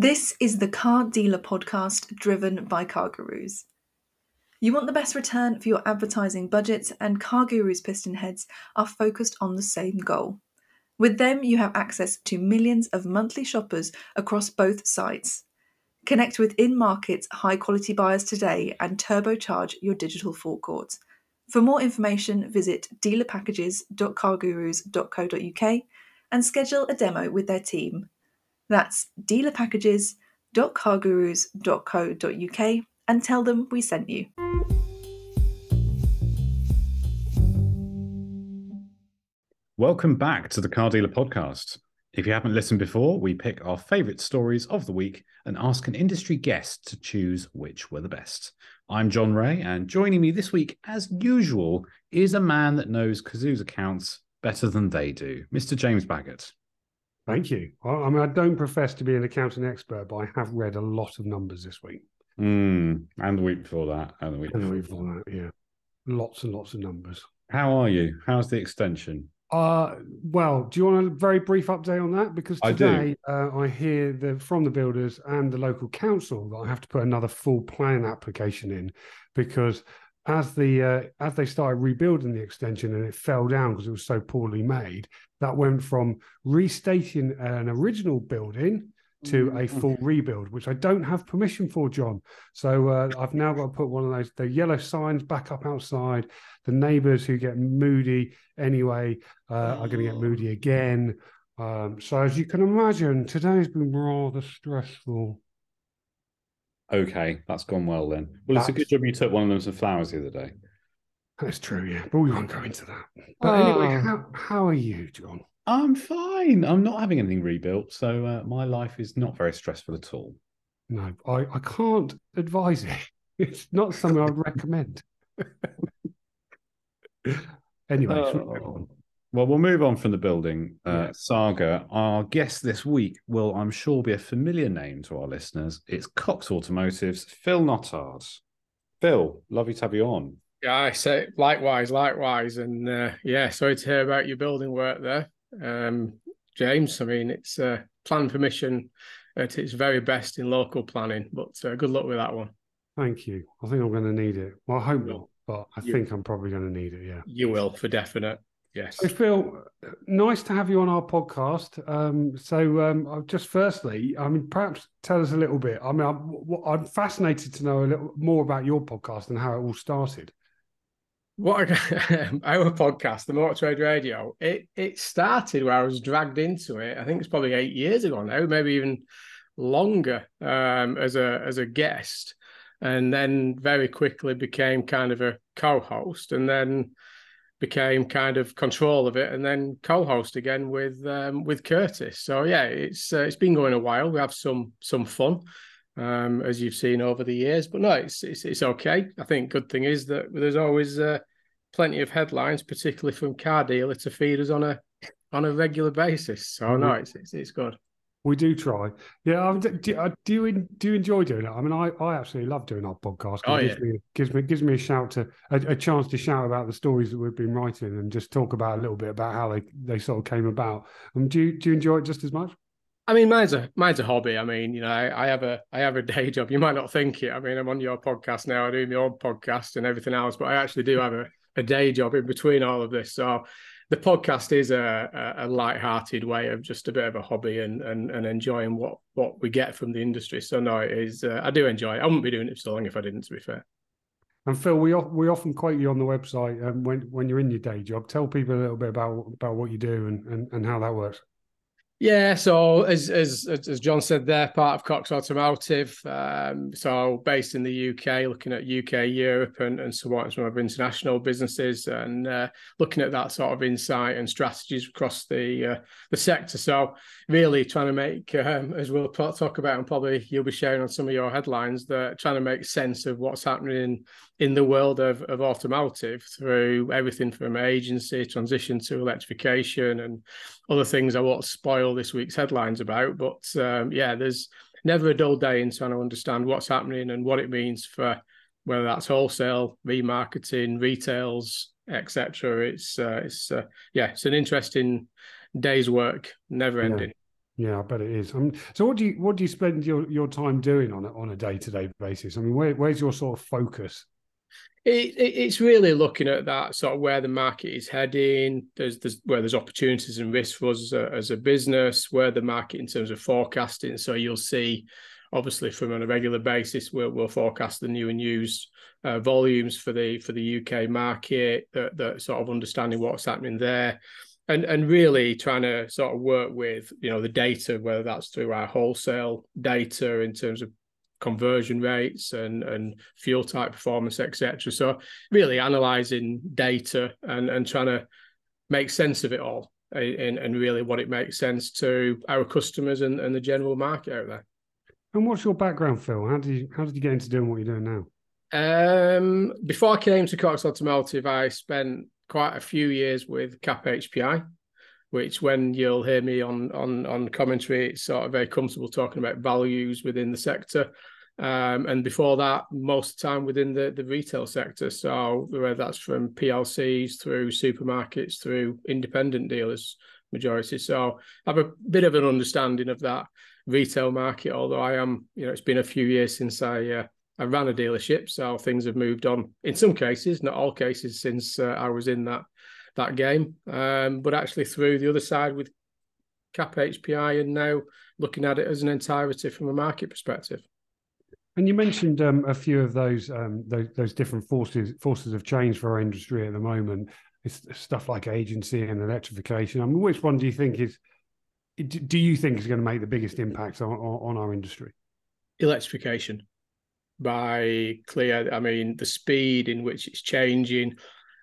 This is the Car Dealer Podcast driven by CarGurus. You want the best return for your advertising budget, and CarGurus piston heads are focused on the same goal. With them, you have access to millions of monthly shoppers across both sites. Connect with in-market, high-quality buyers today and turbocharge your digital forecourt. For more information, visit dealerpackages.cargurus.co.uk and schedule a demo with their team. That's dealerpackages.cargurus.co.uk and tell them we sent you. Welcome back to the Car Dealer Podcast. If you haven't listened before, we pick our favourite stories of the week and ask an industry guest to choose which were the best. I'm John Ray, and joining me this week, as usual, is a man that knows Cazoo's accounts better than they do, Mr. James Baggott. Thank you. I mean, I don't profess to be an accounting expert, but I have read a lot of numbers this week. And the week before that. And the week before that, yeah. Lots and lots of numbers. How are you? How's the extension? Well, do you want a very brief update on that? Because today I hear from the builders and the local council that I have to put another full plan application in, because as they started rebuilding the extension and it fell down because it was so poorly made, that went from restating an original building to a full rebuild, which I don't have permission for, John. So I've now got to put one of the yellow signs back up outside. The neighbours who get moody anyway are going to get moody again. So as you can imagine, today's been rather stressful. Okay, that's gone well then. Well, it's a good job you took one of them some flowers the other day. That's true, yeah. But we won't go into that. But anyway, how are you, John? I'm fine. I'm not having anything rebuilt, so my life is not very stressful at all. No, I can't advise it. It's not something I'd recommend. Anyway, well, we'll move on from the building saga. Our guest this week will, I'm sure, be a familiar name to our listeners. It's Cox Automotive's Phil Nottard. Phil, lovely to have you on. Yeah, I say likewise. And sorry to hear about your building work there. James, I mean, it's plan permission at its very best in local planning, but good luck with that one. Thank you. I think I'm going to need it. Well, I hope not, but I think I'm probably going to need it, yeah. You will, for definite, yes. So, Phil, nice to have you on our podcast. Just firstly, I mean, perhaps tell us a little bit. I mean, I'm fascinated to know a little more about your podcast and how it all started. Our podcast, the Motor Trade Radio, it started where I was dragged into it. I think it's probably 8 years ago now, maybe even longer, as a guest, and then very quickly became kind of a co-host, and then became kind of control of it, and then co-host again with Curtis. So yeah, it's been going a while. We have some fun, as you've seen over the years, but no, it's okay. I think good thing is that there's always plenty of headlines, particularly from Car Dealer, to feed us on a regular basis. So no, it's good. We do try. Yeah. Do you enjoy doing it? I mean, I absolutely love doing our podcast. It gives me a chance to shout about the stories that we've been writing and just talk about a little bit about how they sort of came about. Do you enjoy it just as much? I mean, mine's a hobby. I mean, you know, I have a day job. You might not think it. I mean, I'm on your podcast now. I do my own podcast and everything else, but I actually do have a day job in between all of this. So the podcast is a light-hearted way of just a bit of a hobby and enjoying what we get from the industry. So no, it is. I do enjoy it. I wouldn't be doing it for so long if I didn't, to be fair. And Phil, we often quote you on the website when you're in your day job. Tell people a little bit about what you do and how that works. Yeah, so as John said there, part of Cox Automotive, so based in the UK, looking at UK, Europe and supporting some of international businesses and looking at that sort of insight and strategies across the sector. So really trying to make, as we'll talk about and probably you'll be sharing on some of your headlines, that trying to make sense of what's happening in the world of automotive through everything from agency, transition to electrification and other things I won't spoil this week's headlines about. But there's never a dull day in trying to understand what's happening and what it means for whether that's wholesale, remarketing, retails, etc. It's an interesting day's work, never ending. Yeah, I bet it is. So what do you spend your time doing on a day-to-day basis? I mean, where's your sort of focus? It's really looking at that sort of where the market is heading. There's where there's opportunities and risks for us as a business, where the market in terms of forecasting. So you'll see, obviously, from on a regular basis, we'll forecast the new and used volumes for the UK market. That sort of understanding what's happening there. And really trying to sort of work with, the data, whether that's through our wholesale data in terms of conversion rates and fuel type performance, etc. So really analysing data and trying to make sense of it all and really what it makes sense to our customers and the general market out there. And what's your background, Phil? How did you get into doing what you're doing now? Before I came to Cox Automotive, I spent quite a few years with CAP HPI, which when you'll hear me on commentary, it's sort of very comfortable talking about values within the sector. And before that, most of the time within the retail sector. So whether that's from PLCs through supermarkets, through independent dealers, majority. So I have a bit of an understanding of that retail market, although I am, it's been a few years since I ran a dealership, so things have moved on in some cases, not all cases, since I was in that game. But actually through the other side with CAP HPI and now looking at it as an entirety from a market perspective. And you mentioned a few of those different forces of change for our industry at the moment. It's stuff like agency and electrification. I mean, which one do you think is going to make the biggest impact on our industry? Electrification. By clear, I mean the speed in which it's changing,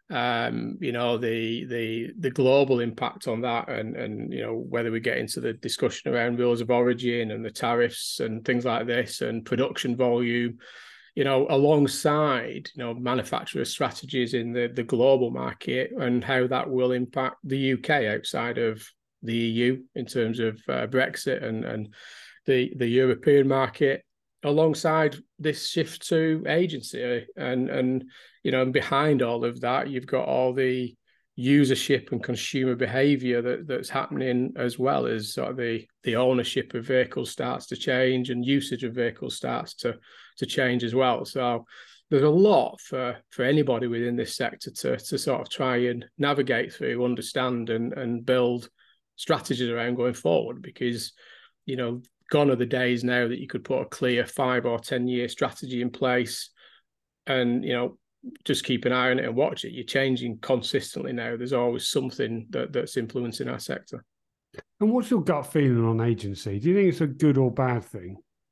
the global impact on that, and whether we get into the discussion around rules of origin and the tariffs and things like this, and production volume, alongside manufacturer strategies in the global market and how that will impact the UK outside of the EU in terms of Brexit and the European market. Alongside this shift to agency and behind all of that, you've got all the usership and consumer behavior that's happening, as well as sort of the ownership of vehicles starts to change and usage of vehicles starts to change as well. So there's a lot for anybody within this sector to sort of try and navigate through, understand and build strategies around going forward, because gone are the days now that you could put a clear 5 or 10 year strategy in place and, just keep an eye on it and watch it. You're changing consistently now. There's always something that's influencing our sector. And what's your gut feeling on agency? Do you think it's a good or bad thing?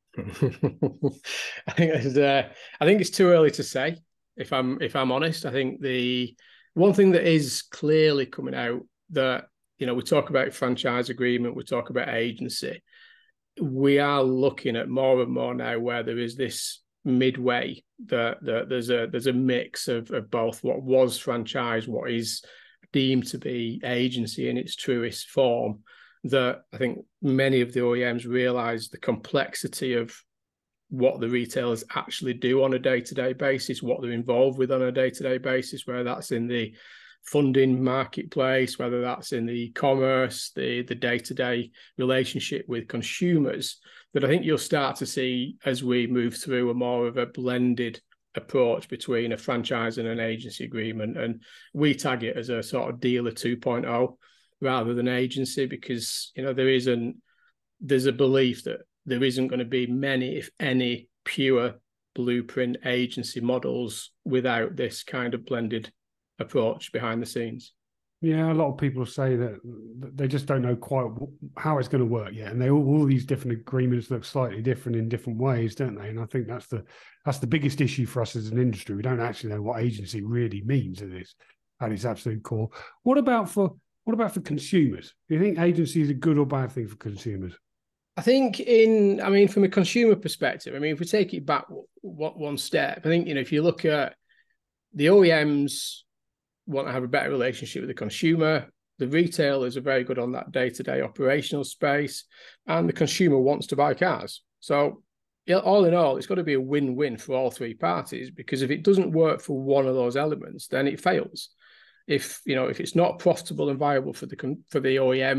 I think it's too early to say, if I'm honest. I think the one thing that is clearly coming out that, we talk about franchise agreement, we talk about agency. We are looking at more and more now where there is this midway that there's a mix of both what was franchise, what is deemed to be agency in its truest form, that I think many of the OEMs realise the complexity of what the retailers actually do on a day-to-day basis, what they're involved with on a day-to-day basis, whether that's in the funding marketplace, whether that's in the e-commerce, the day-to-day relationship with consumers, that I think you'll start to see as we move through a more of a blended approach between a franchise and an agency agreement. And we tag it as a sort of dealer 2.0 rather than agency, because there's a belief that there isn't going to be many, if any, pure blueprint agency models without this kind of blended approach behind the scenes. Yeah, a lot of people say that they just don't know quite how it's going to work yet, and all these different agreements look slightly different in different ways, don't they? And I think that's the biggest issue for us as an industry. We don't actually know what agency really means at its absolute core. What about for consumers? Do you think agency is a good or bad thing for consumers? I think from a consumer perspective, if we take it back one step, I think, if you look at the OEMs want to have a better relationship with the consumer, the retailers are very good on that day-to-day operational space, and the consumer wants to buy cars. So all in all, it's got to be a win-win for all three parties, because if it doesn't work for one of those elements, then it fails. If it's not profitable and viable for the OEM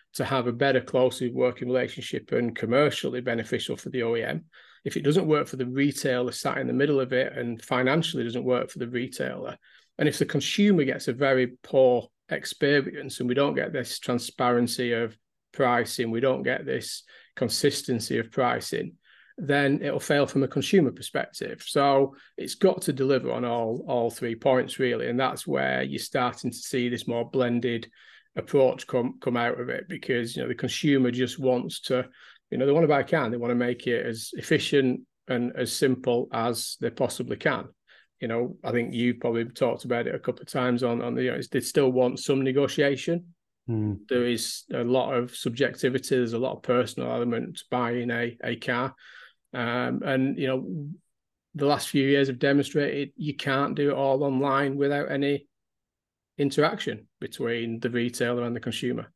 to have a better, closely working relationship and commercially beneficial for the OEM. If it doesn't work for the retailer sat in the middle of it, and financially doesn't work for the retailer, and if the consumer gets a very poor experience and we don't get this transparency of pricing, we don't get this consistency of pricing, then it'll fail from a consumer perspective. So it's got to deliver on all 3 points, really. And that's where you're starting to see this more blended approach come out of it, because, the consumer just wants to, they want to buy a car, and they want to make it as efficient and as simple as they possibly can. I think you probably talked about it a couple of times on they still want some negotiation. There is a lot of subjectivity. There's a lot of personal element to buying a car. And the last few years have demonstrated you can't do it all online without any interaction between the retailer and the consumer.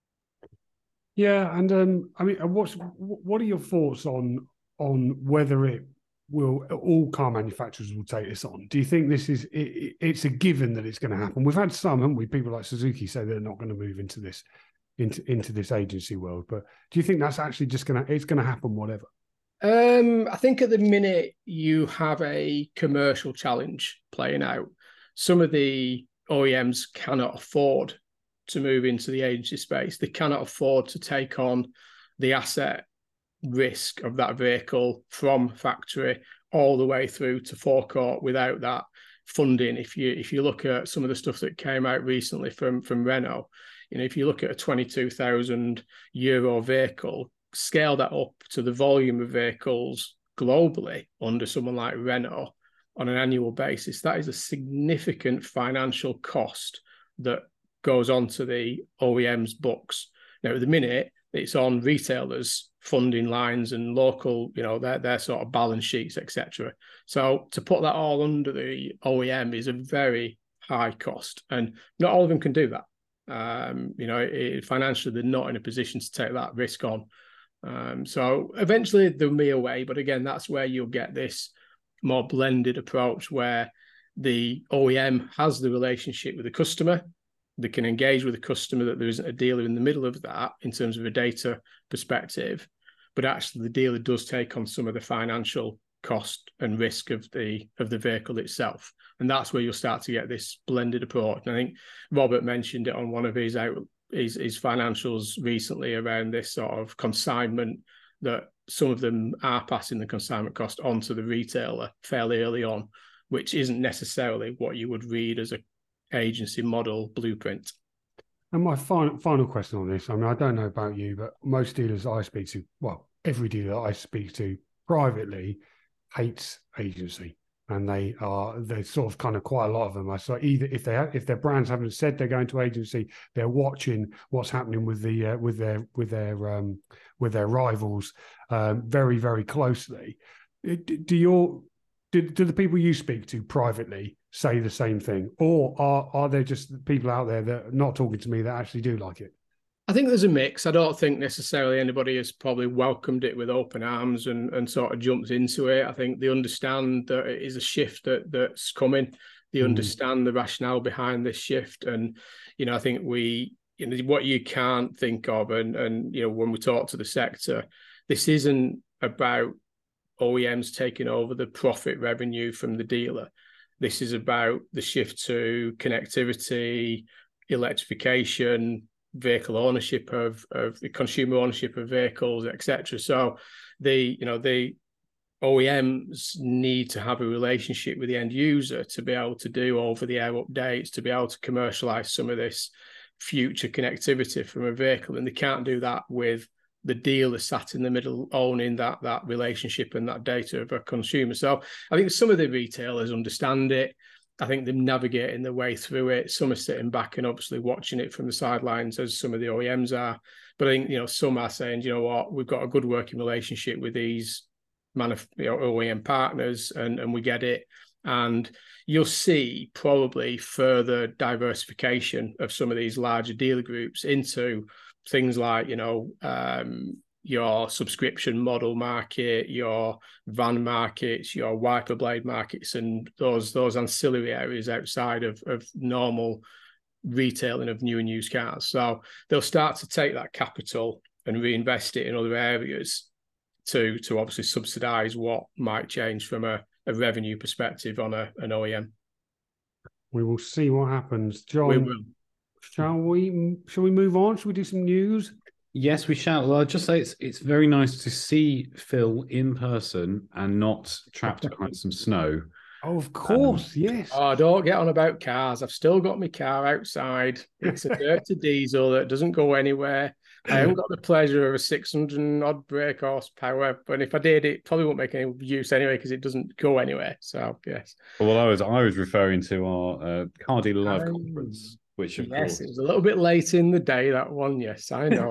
Yeah, and what are your thoughts on whether all car manufacturers will take this on? Do you think this is it's a given that it's going to happen? We've had some, haven't we? People like Suzuki say they're not going to move into this agency world, but do you think that's actually just going to happen, whatever? I think at the minute you have a commercial challenge playing out. Some of the OEMs cannot afford to move into the agency space. They cannot afford to take on the asset risk of that vehicle from factory all the way through to forecourt without that funding. If you look at some of the stuff that came out recently from Renault, if you look at a €22,000 vehicle, scale that up to the volume of vehicles globally under someone like Renault on an annual basis, that is a significant financial cost that goes onto the OEM's books. Now, at the minute, it's on retailers' funding lines and local, their sort of balance sheets, etc. So to put that all under the OEM is a very high cost, and not all of them can do that. Financially, they're not in a position to take that risk on. So eventually there'll be a way, but again, that's where you'll get this more blended approach where the OEM has the relationship with the customer. They can engage with the customer, that there isn't a dealer in the middle of that in terms of a data perspective, but actually the dealer does take on some of the financial cost and risk of the vehicle itself. And that's where you'll start to get this blended approach. And I think Robert mentioned it on one of his financials recently around this sort of consignment, that some of them are passing the consignment cost onto the retailer fairly early on, which isn't necessarily what you would read as a agency model blueprint. And my final question on this, I don't know about you, but most dealers I speak to, well, every dealer I speak to privately hates agency. And they're sort of kind of quite a lot of them. I saw either if their brands haven't said they're going to agency, they're watching what's happening with their rivals very, very closely. Do the people you speak to privately say the same thing, or are there just people out there that are not talking to me that actually do like it? I think there's a mix. I don't think necessarily anybody has probably welcomed it with open arms and sort of jumped into it. I think they understand that it is a shift that's coming. They understand the rationale behind this shift. And, I think what you can't think of, and when we talk to the sector, this isn't about OEMs taking over the profit revenue from the dealer. This is about the shift to connectivity, electrification, vehicle ownership of consumer ownership of vehicles, etc. So the OEMs need to have a relationship with the end user to be able to do over-the-air updates, to be able to commercialize some of this future connectivity from a vehicle, and they can't do that with the dealer sat in the middle owning that relationship and that data of a consumer. So I think some of the retailers understand it. I think they're navigating their way through it. Some are sitting back and obviously watching it from the sidelines, as some of the OEMs are. But I think, some are saying, you know what, we've got a good working relationship with these OEM partners, and we get it. And you'll see probably further diversification of some of these larger dealer groups into things like, your subscription model market, your van markets, your wiper blade markets, and those ancillary areas outside of normal retailing of new and used cars. So they'll start to take that capital and reinvest it in other areas to obviously subsidise what might change from a revenue perspective on an OEM. We will see what happens. John, we will. Shall we move on? Shall we do some news? Yes, we shall. Well, I'll just say it's very nice to see Phil in person and not trapped behind some snow. Oh, of course, yes. Oh, don't get on about cars. I've still got my car outside. It's a dirty diesel that doesn't go anywhere. I haven't got the pleasure of a 600 odd brake horsepower, but if I did, it probably won't make any use anyway because it doesn't go anywhere. So yes. Well, I was referring to our Car Dealer Live conference, which of course it was a little bit late in the day, that one. Yes, I know.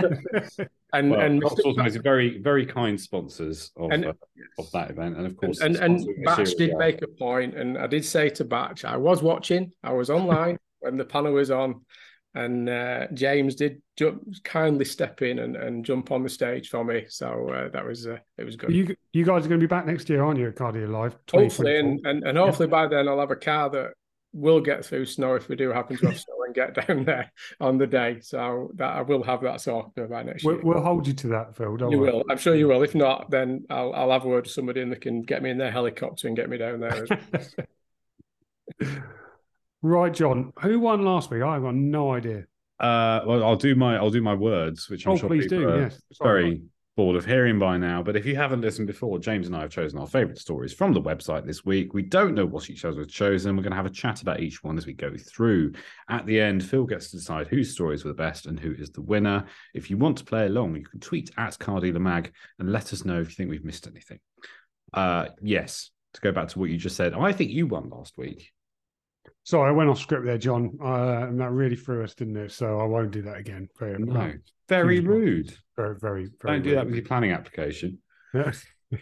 and Coxsworth is very, very kind sponsors of that event, and of course, and Batch did make a point, and I did say to Batch, I was watching, I was online when the panel was on, and James did kindly step in and jump on the stage for me, so that was it was good. You guys are going to be back next year, aren't you, at Car Dealer Live? Hopefully, and hopefully by then I'll have a car that will get through snow if we do happen to have snow and get down there on the day. So that I will have that sorted by next year. We'll hold you to that, Phil. Don't you worry. will. I'm sure you will. If not, then I'll have a word with somebody and they can get me in their helicopter and get me down there as well. Right, John. Who won last week? I've got no idea. Well, I'll do my words, which I'm sure please people do. are Yes, very bored of hearing by now. But if you haven't listened before, James and I have chosen our favourite stories from the website this week. We don't know what each other has chosen. We're going to have a chat about each one as we go through. At the end, Phil gets to decide whose stories were the best and who is the winner. If you want to play along, you can tweet at Car Dealer Mag and let us know if you think we've missed anything. Yes, to go back to what you just said, I think you won last week. Sorry, I went off script there, John, and that really threw us, didn't it? So I won't do that again. Very rude. Very, very. Don't do that with your planning application. Yeah.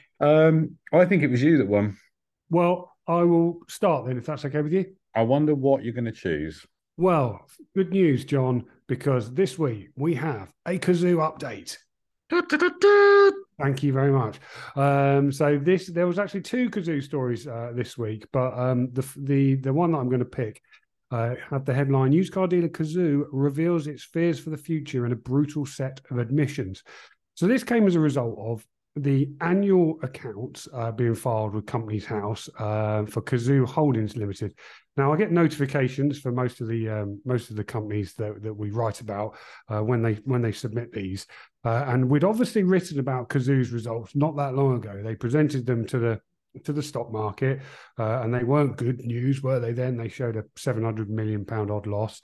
I think it was you that won. Well, I will start then, if that's okay with you. I wonder what you're going to choose. Well, good news, John, because this week we have a Cazoo update. Thank you very much. So there was actually two Cazoo stories this week, but the one that I'm going to pick had the headline: Used Car Dealer Cazoo reveals its fears for the future in a brutal set of admissions. So this came as a result of the annual accounts being filed with Companies House for Cazoo Holdings Limited. Now, I get notifications for most of the companies that we write about when they submit these, and we'd obviously written about Cazoo's results not that long ago. They presented them to the stock market, and they weren't good news, were they? Then they showed a £700 million odd loss,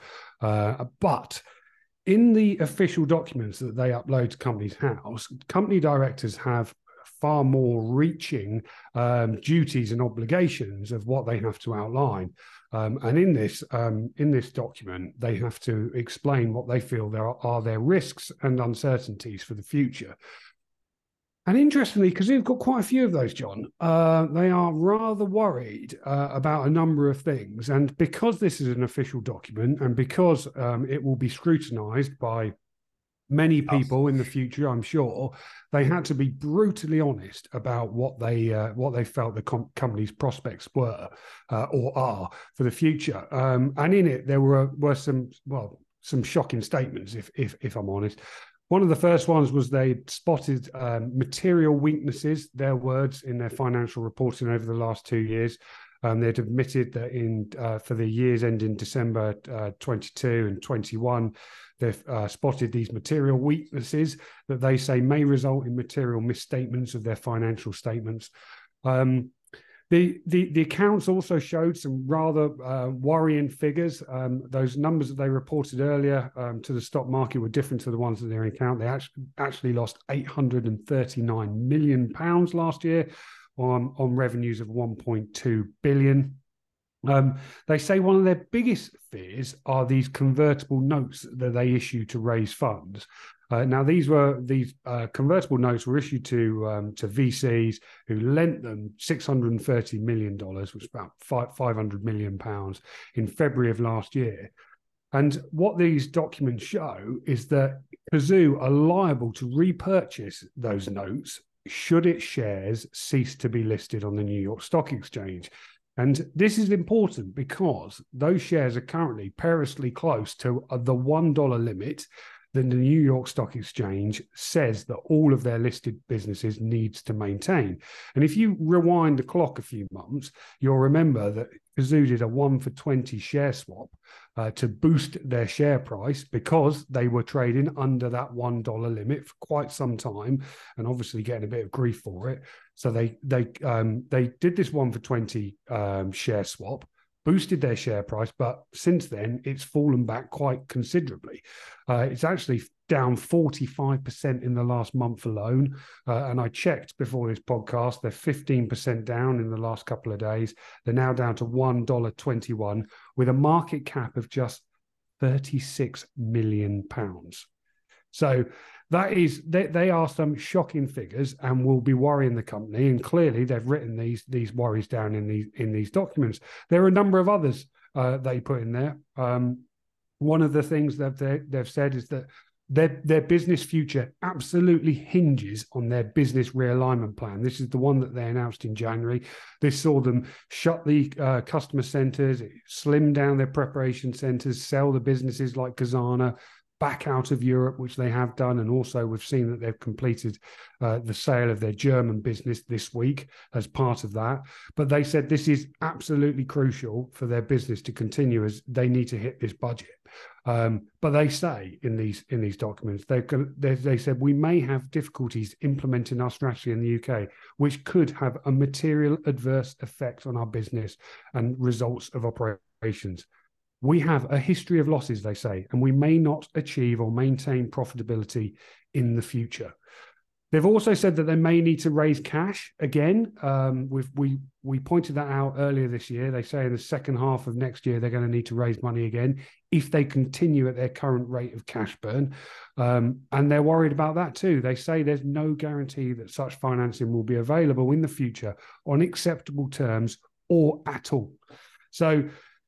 but in the official documents that they upload to Companies House, company directors have far more reaching duties and obligations of what they have to outline. And in this document, they have to explain what they feel there are their risks and uncertainties for the future. And interestingly, because we've got quite a few of those, John, they are rather worried about a number of things. And because this is an official document and because it will be scrutinised by many people in the future, I'm sure, they had to be brutally honest about what they felt the company's prospects were or are for the future. And in it, there were some shocking statements, if I'm honest. One of the first ones was they spotted material weaknesses, their words, in their financial reporting over the last 2 years. They'd admitted that for the years ending December 22 and 21, they've spotted these material weaknesses that they say may result in material misstatements of their financial statements. The accounts also showed some rather worrying figures. Those numbers that they reported earlier to the stock market were different to the ones that they're in account. They actually lost £839 million last year on revenues of 1.2 billion. They say one of their biggest fears are these convertible notes that they issue to raise funds. Now, these convertible notes were issued to VCs who lent them $630 million, which is about £500 million in February of last year. And what these documents show is that Cazoo are liable to repurchase those notes should its shares cease to be listed on the New York Stock Exchange. And this is important because those shares are currently perilously close to the $1 limit that the New York Stock Exchange says that all of their listed businesses needs to maintain. And if you rewind the clock a few months, you'll remember that Cazoo did a 1-for-20 share swap to boost their share price because they were trading under that $1 limit for quite some time, and obviously getting a bit of grief for it. So they did this 1-for-20 share swap, boosted their share price, but since then it's fallen back quite considerably. It's actually down 45% in the last month alone. And I checked before this podcast, they're 15% down in the last couple of days. They're now down to $1.21 with a market cap of just £36 million. So that is, they are some shocking figures and will be worrying the company. And clearly they've written these worries down in these documents. There are a number of others they put in there. One of the things that they've said is that their business future absolutely hinges on their business realignment plan. This is the one that they announced in January. This saw them shut the customer centers, slim down their preparation centers, sell the businesses like Kazana back out of Europe, which they have done. And also we've seen that they've completed the sale of their German business this week as part of that. But they said this is absolutely crucial for their business to continue, as they need to hit this budget. But they say in these documents, they said we may have difficulties implementing our strategy in the UK, which could have a material adverse effect on our business and results of operations. We have a history of losses, they say, and we may not achieve or maintain profitability in the future. They've also said that they may need to raise cash again. We pointed that out earlier this year. They say in the second half of next year, they're going to need to raise money again if they continue at their current rate of cash burn. And they're worried about that too. They say there's no guarantee that such financing will be available in the future on acceptable terms or at all. So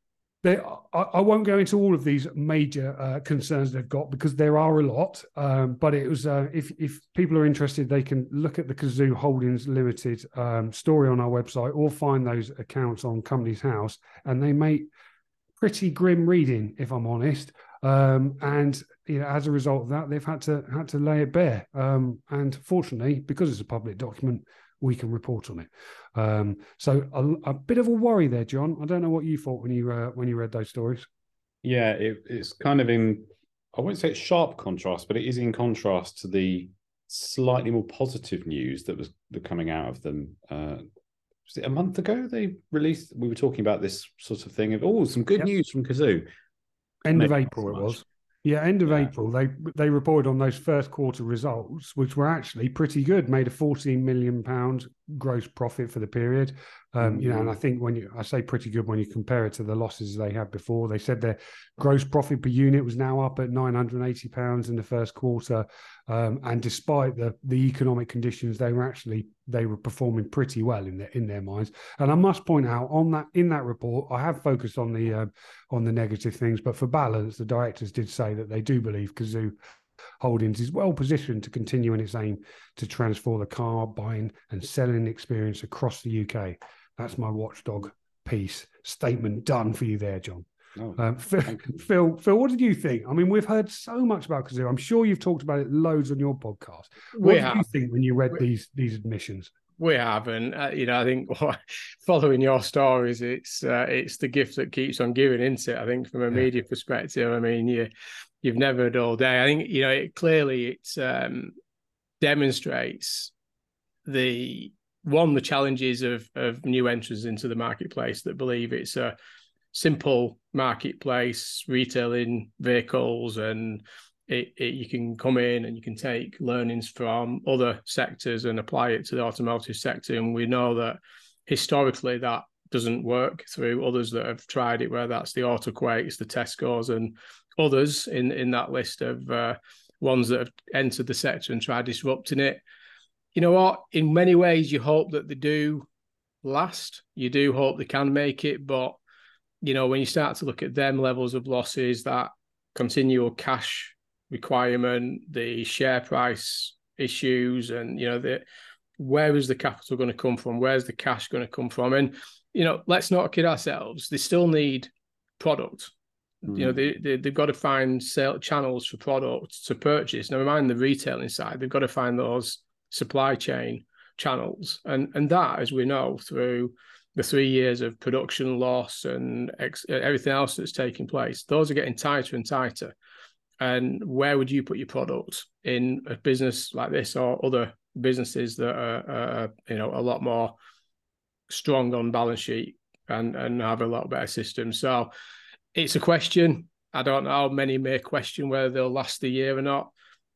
I won't go into all of these major concerns they've got because there are a lot. But it was if people are interested, they can look at the Cazoo Holdings Limited story on our website or find those accounts on Companies House, and they make pretty grim reading, if I'm honest. And as a result of that, they've had to lay it bare. And fortunately, because it's a public document, we can report on it. So a bit of a worry there, John. I don't know what you thought when you read those stories. Yeah, it's kind of in, I won't say it's sharp contrast, but it is in contrast to the slightly more positive news that was coming out of them. Was it a month ago they released? We were talking about this sort of thing of some good news from Cazoo. End of April it was. Yeah, end of April, they reported on those first quarter results, which were actually pretty good. Made a £14 million gross profit for the period. And I think I say pretty good when you compare it to the losses they had before. They said their gross profit per unit was now up at £980 in the first quarter. And despite the economic conditions, they were performing pretty well in their minds. And I must point out in that report, I have focused on the negative things, but for balance, the directors did say that they do believe Cazoo Holdings is well positioned to continue in its aim to transform the car buying and selling experience across the UK. That's my watchdog piece statement done for you there, John. Phil, what did you think? I mean, we've heard so much about Cazoo. I'm sure you've talked about it loads on your podcast. What did you think when you read these admissions? We have, and I think following your stories, it's the gift that keeps on giving, isn't it? I think from a media perspective, I mean, you've never had all day. I think it clearly demonstrates the challenges of new entrants into the marketplace that believe it's a simple marketplace, retailing vehicles, and you can come in and you can take learnings from other sectors and apply it to the automotive sector. And we know that historically that doesn't work through others that have tried it, where that's the Autoquakes, the Tesco's, and others in that list of ones that have entered the sector and tried disrupting it. You know what? In many ways, you hope that they do last. You do hope they can make it. But, when you start to look at them levels of losses, that continual cash requirement, the share price issues, and, where is the capital going to come from? Where's the cash going to come from? And, let's not kid ourselves. They still need product. They've got to find sale channels for products to purchase. Never mind the retailing side. They've got to find those supply chain channels. And that, as we know, through the 3 years of production loss and everything else that's taking place, those are getting tighter and tighter. And where would you put your product in a business like this or other businesses that are a lot more strong on balance sheet and have a lot better system? So it's a question. I don't know. Many may question whether they'll last the year or not.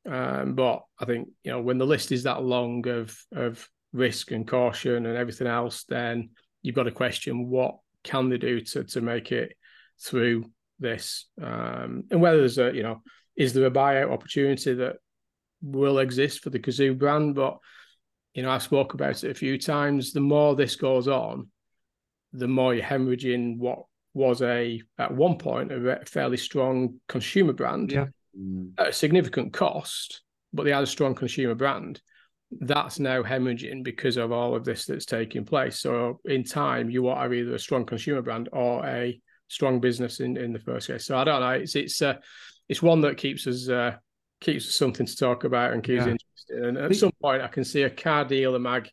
But I think, when the list is that long of risk and caution and everything else, then you've got to question what can they do to make it through this, and whether there's is there a buyout opportunity that will exist for the Cazoo brand? But I've spoke about it a few times. The more this goes on, the more you're hemorrhaging what was at one point a fairly strong consumer brand at a significant cost, but they had a strong consumer brand. That's now hemorrhaging because of all of this that's taking place. So in time, you are either a strong consumer brand or a strong business in the first case. So I don't know. It's one that keeps us something to talk about and keeps interested. And at some point, I can see a car dealer mag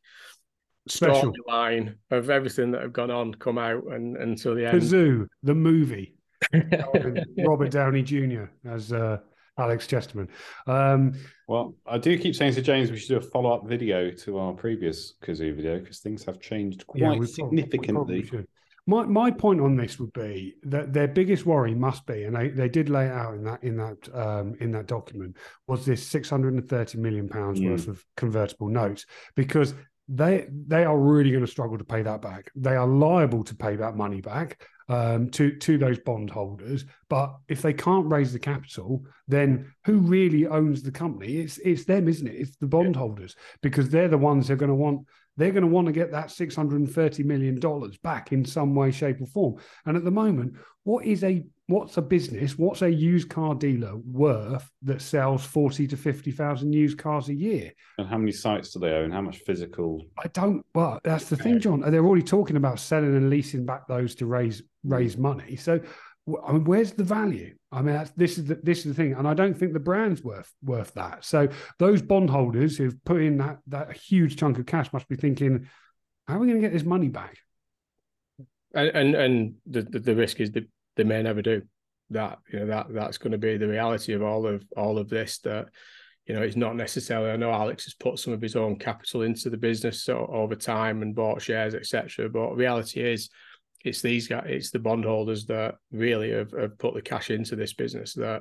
storyline of everything that have gone on come out and until the end. Cazoo, the movie. Robert Downey Jr. as Alex Chesterman. Well, I do keep saying to James we should do a follow-up video to our previous Cazoo video because things have changed quite significantly. My point on this would be that their biggest worry must be, and they did lay it out in that document, was this £630 million worth of convertible notes, because they are really going to struggle to pay that back. They are liable to pay that money back to those bondholders. But if they can't raise the capital, then who really owns the company? It's them, isn't it? It's the bondholders, because they're the ones who are going to want. They're going to want to get that $630 million back in some way, shape, or form. And at the moment, what's a business? What's a used car dealer worth that sells 40 to 50,000 used cars a year? And how many sites do they own? How much physical? Well, that's the thing, John. They're already talking about selling and leasing back those to raise money. So, I mean, where's the value? I mean, this is the thing, and I don't think the brand's worth that. So those bondholders who've put in that huge chunk of cash must be thinking, how are we going to get this money back? And the risk is that they may never do that. That's going to be the reality of all of this. That it's not necessarily. I know Alex has put some of his own capital into the business over time and bought shares, etc. But reality is, it's these guys, it's the bondholders that really have put the cash into this business. That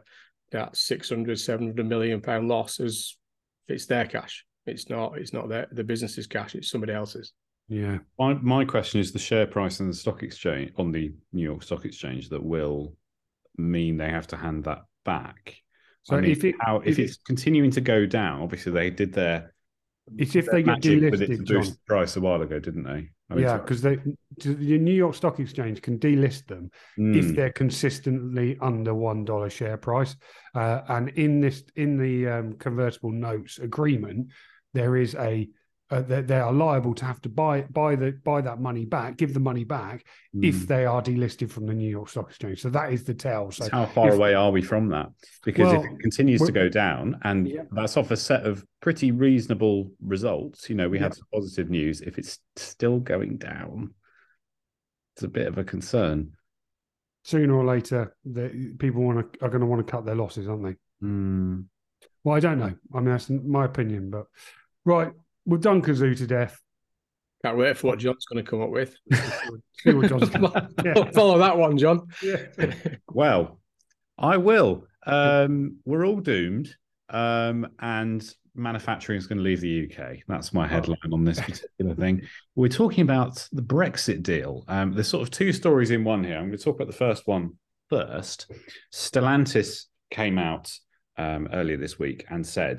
600-700 million pound loss it's their cash. It's not the business's cash. It's somebody else's. Yeah. My question is the share price on the stock exchange, on the New York Stock Exchange, that will mean they have to hand that back. So if it's continuing to go down, obviously they did their. It's if they get delisted, to boost the price a while ago, didn't they? Because the New York Stock Exchange can delist them if they're consistently under $1 share price. And in the convertible notes agreement, there is they are liable to have to buy that money back, give the money back if they are delisted from the New York Stock Exchange. So that is the tell. So how far away are we from that? Because if it continues to go down, and that's off a set of pretty reasonable results, we had some positive news. If it's still going down, it's a bit of a concern. Sooner or later, people are going to want to cut their losses, aren't they? Well, I don't know. I mean, that's my opinion, but right. We've done Cazoo to death. Can't wait for what John's going to come up with. See what John's going to follow that one, John. Well, I will. We're all doomed, and manufacturing is going to leave the UK. That's my headline on this particular thing. We're talking about the Brexit deal. There's sort of two stories in one here. I'm going to talk about the first one first. Stellantis came out earlier this week and said,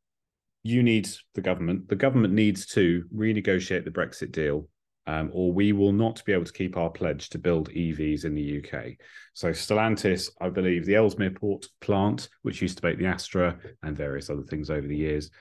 the government needs to renegotiate the Brexit deal, or we will not be able to keep our pledge to build EVs in the UK. So Stellantis, I believe the Ellesmere Port plant, which used to make the Astra and various other things over the years,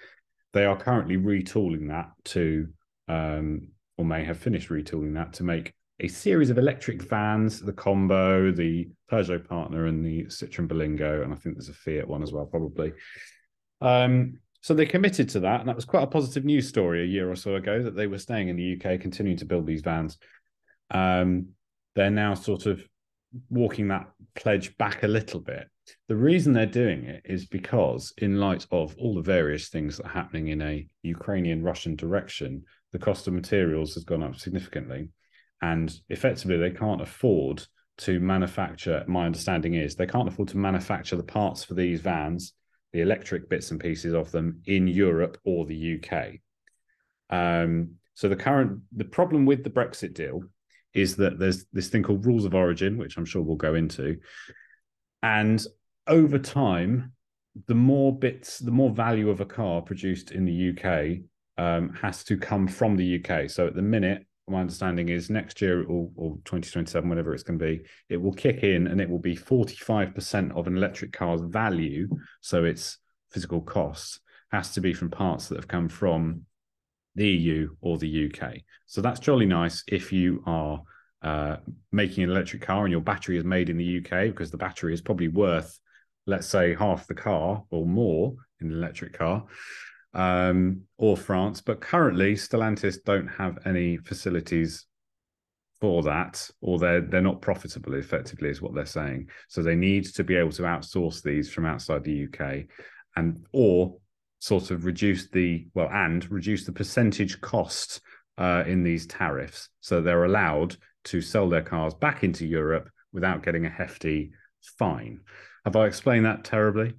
they are currently retooling that to, or may have finished retooling that to make a series of electric vans, the Combo, the Peugeot Partner, and the Citroen Berlingo, and I think there's a Fiat one as well, probably. So they committed to that, and that was quite a positive news story a year or so ago that they were staying in the UK, continuing to build these vans. They're now sort of walking that pledge back a little bit. The reason they're doing it is because, in light of all the various things that are happening in a Ukrainian-Russian direction, the cost of materials has gone up significantly. And effectively, they can't afford to manufacture, my understanding is, they can't afford to manufacture the parts for these vans, the electric bits and pieces of them, in Europe or the UK. So the problem with the Brexit deal is that there's this thing called rules of origin, which I'm sure we'll go into. And over time, the more value of a car produced in the UK has to come from the UK. So at the minute, my understanding is next year or 2027, whatever it's going to be, it will kick in and it will be 45% of an electric car's value. So its physical cost has to be from parts that have come from the EU or the UK. So that's jolly nice if you are making an electric car and your battery is made in the UK, because the battery is probably worth, let's say, half the car or more in an electric car. Or France, but currently Stellantis don't have any facilities for that, or they're not profitable, effectively, is what they're saying. So they need to be able to outsource these from outside the UK, or sort of reduce the percentage cost in these tariffs, so they're allowed to sell their cars back into Europe without getting a hefty fine. Have I explained that terribly?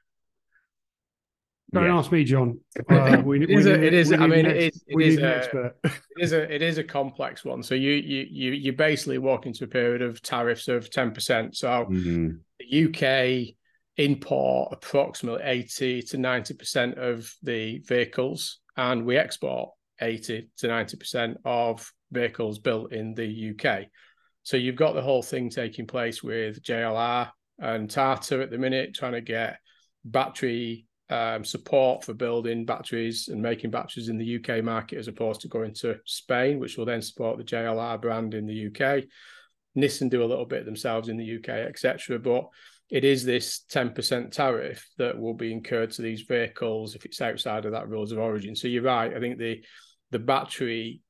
Don't ask me, John. It is a complex one. So you basically walk into a period of tariffs of 10%. So the UK import approximately 80 to 90% of the vehicles, and we export 80 to 90% of vehicles built in the UK. So you've got the whole thing taking place with JLR and Tata at the minute, trying to get battery support for building batteries and making batteries in the UK market, as opposed to going to Spain, which will then support the JLR brand in the UK. Nissan do a little bit themselves in the UK, etc. But it is this 10% tariff that will be incurred to these vehicles if it's outside of that rules of origin. So you're right. I think the battery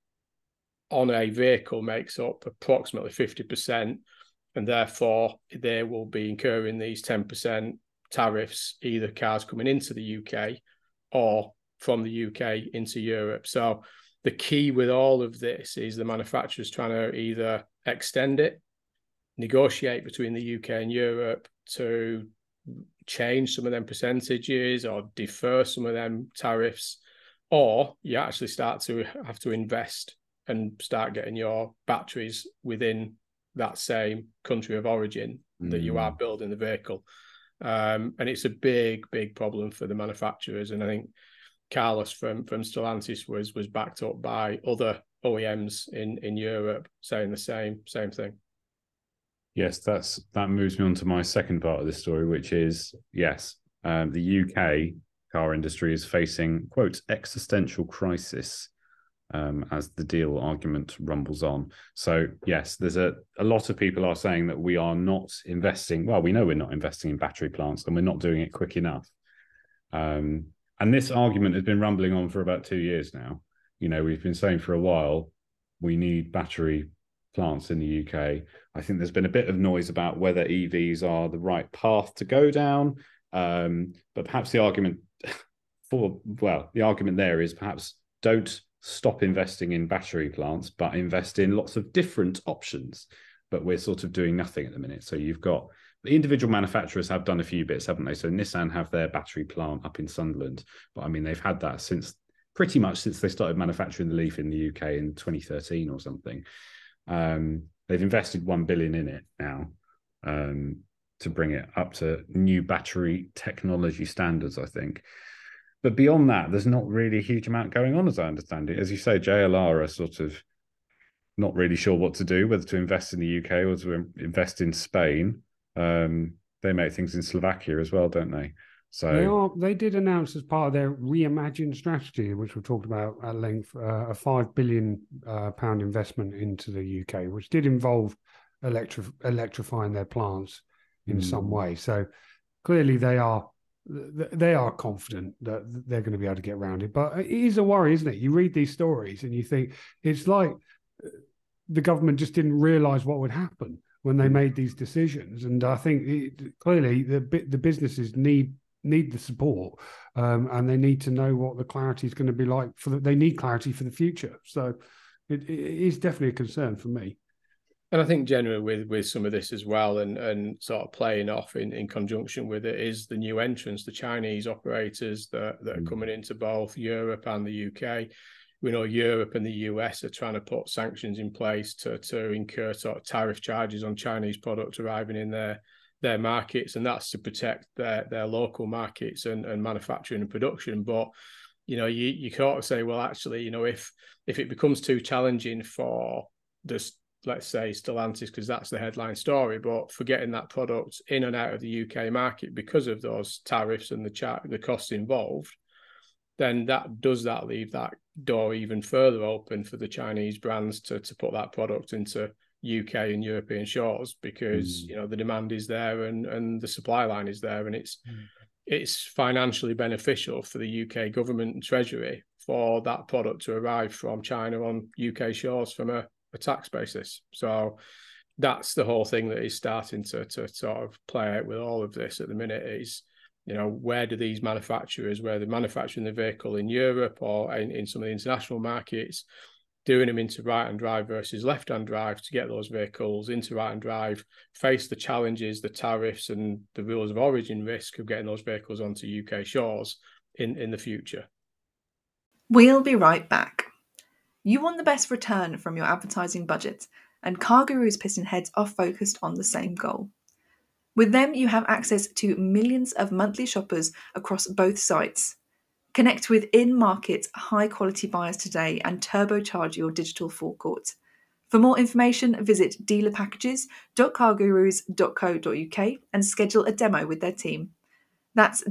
on a vehicle makes up approximately 50%, and therefore they will be incurring these 10% tariffs, either cars coming into the UK or from the UK into Europe. So the key with all of this is the manufacturers trying to either extend it, negotiate between the UK and Europe to change some of them percentages or defer some of them tariffs, or you actually start to have to invest and start getting your batteries within that same country of origin that you are building the vehicle. And it's a big problem for the manufacturers. And I think Carlos from Stellantis was backed up by other OEMs in Europe saying the same thing. Yes, that moves me on to my second part of this story, which is, yes, the UK car industry is facing, quote, existential crisis as the deal argument rumbles on. So, yes, there's a lot of people are saying that we are not investing. Well, we know we're not investing in battery plants, and we're not doing it quick enough. And this argument has been rumbling on for about 2 years now. You know, we've been saying for a while, we need battery plants in the UK. I think there's been a bit of noise about whether EVs are the right path to go down. But perhaps the argument there is perhaps don't stop investing in battery plants, but invest in lots of different options. But we're sort of doing nothing at the minute. So you've got the individual manufacturers have done a few bits, haven't they? So Nissan have their battery plant up in Sunderland, but I mean, they've had that pretty much since they started manufacturing the Leaf in the UK in 2013 or something. They've invested 1 billion in it now to bring it up to new battery technology standards, I think. But beyond that, there's not really a huge amount going on, as I understand it. As you say, JLR are sort of not really sure what to do, whether to invest in the UK or to invest in Spain. They make things in Slovakia as well, don't they? So they did announce as part of their reimagined strategy, which we talked about at length, a £5 billion pound investment into the UK, which did involve electrifying their plants in some way. So clearly they are confident that they're going to be able to get around it. But it is a worry, isn't it? You read these stories and you think it's like the government just didn't realise what would happen when they made these decisions. And I think clearly the businesses need the support, and they need to know what the clarity is going to be like they need clarity for the future. So it is definitely a concern for me. And I think generally with some of this as well, and sort of playing off in conjunction with it, is the new entrants, the Chinese operators that are coming into both Europe and the UK. We know Europe and the US are trying to put sanctions in place to incur sort of tariff charges on Chinese products arriving in their markets, and that's to protect their local markets and manufacturing and production. But you can't say, well, actually, if it becomes too challenging for this, let's say Stellantis, because that's the headline story, but for getting that product in and out of the UK market because of those tariffs and the costs involved, then that leave that door even further open for the Chinese brands to put that product into UK and European shores, because the demand is there and the supply line is there, and it's financially beneficial for the UK government and treasury for that product to arrive from China on UK shores from a tax basis. So that's the whole thing that is starting to sort of play out with all of this at the minute is, where do these manufacturers, where they're manufacturing the vehicle in Europe or in some of the international markets, doing them into right-hand drive versus left-hand drive to get those vehicles into right-hand drive, face the challenges, the tariffs and the rules of origin risk of getting those vehicles onto UK shores in the future. We'll be right back. You want the best return from your advertising budget, and CarGurus Piston Heads are focused on the same goal. With them, you have access to millions of monthly shoppers across both sites. Connect with in-market, high-quality buyers today and turbocharge your digital forecourt. For more information, visit dealerpackages.cargurus.co.uk and schedule a demo with their team. That's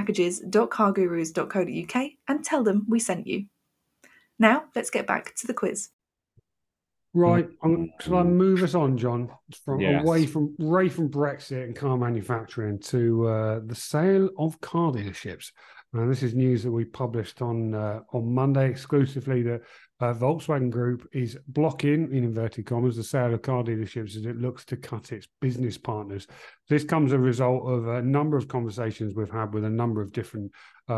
dealerpackages.cargurus.co.uk and tell them we sent you. Now, let's get back to the quiz. Right, shall I move us on, John, away from Brexit and car manufacturing to the sale of car dealerships? And this is news that we published on Monday exclusively, that Volkswagen Group is blocking, in inverted commas, the sale of car dealerships as it looks to cut its business partners. This comes as a result of a number of conversations we've had with a number of different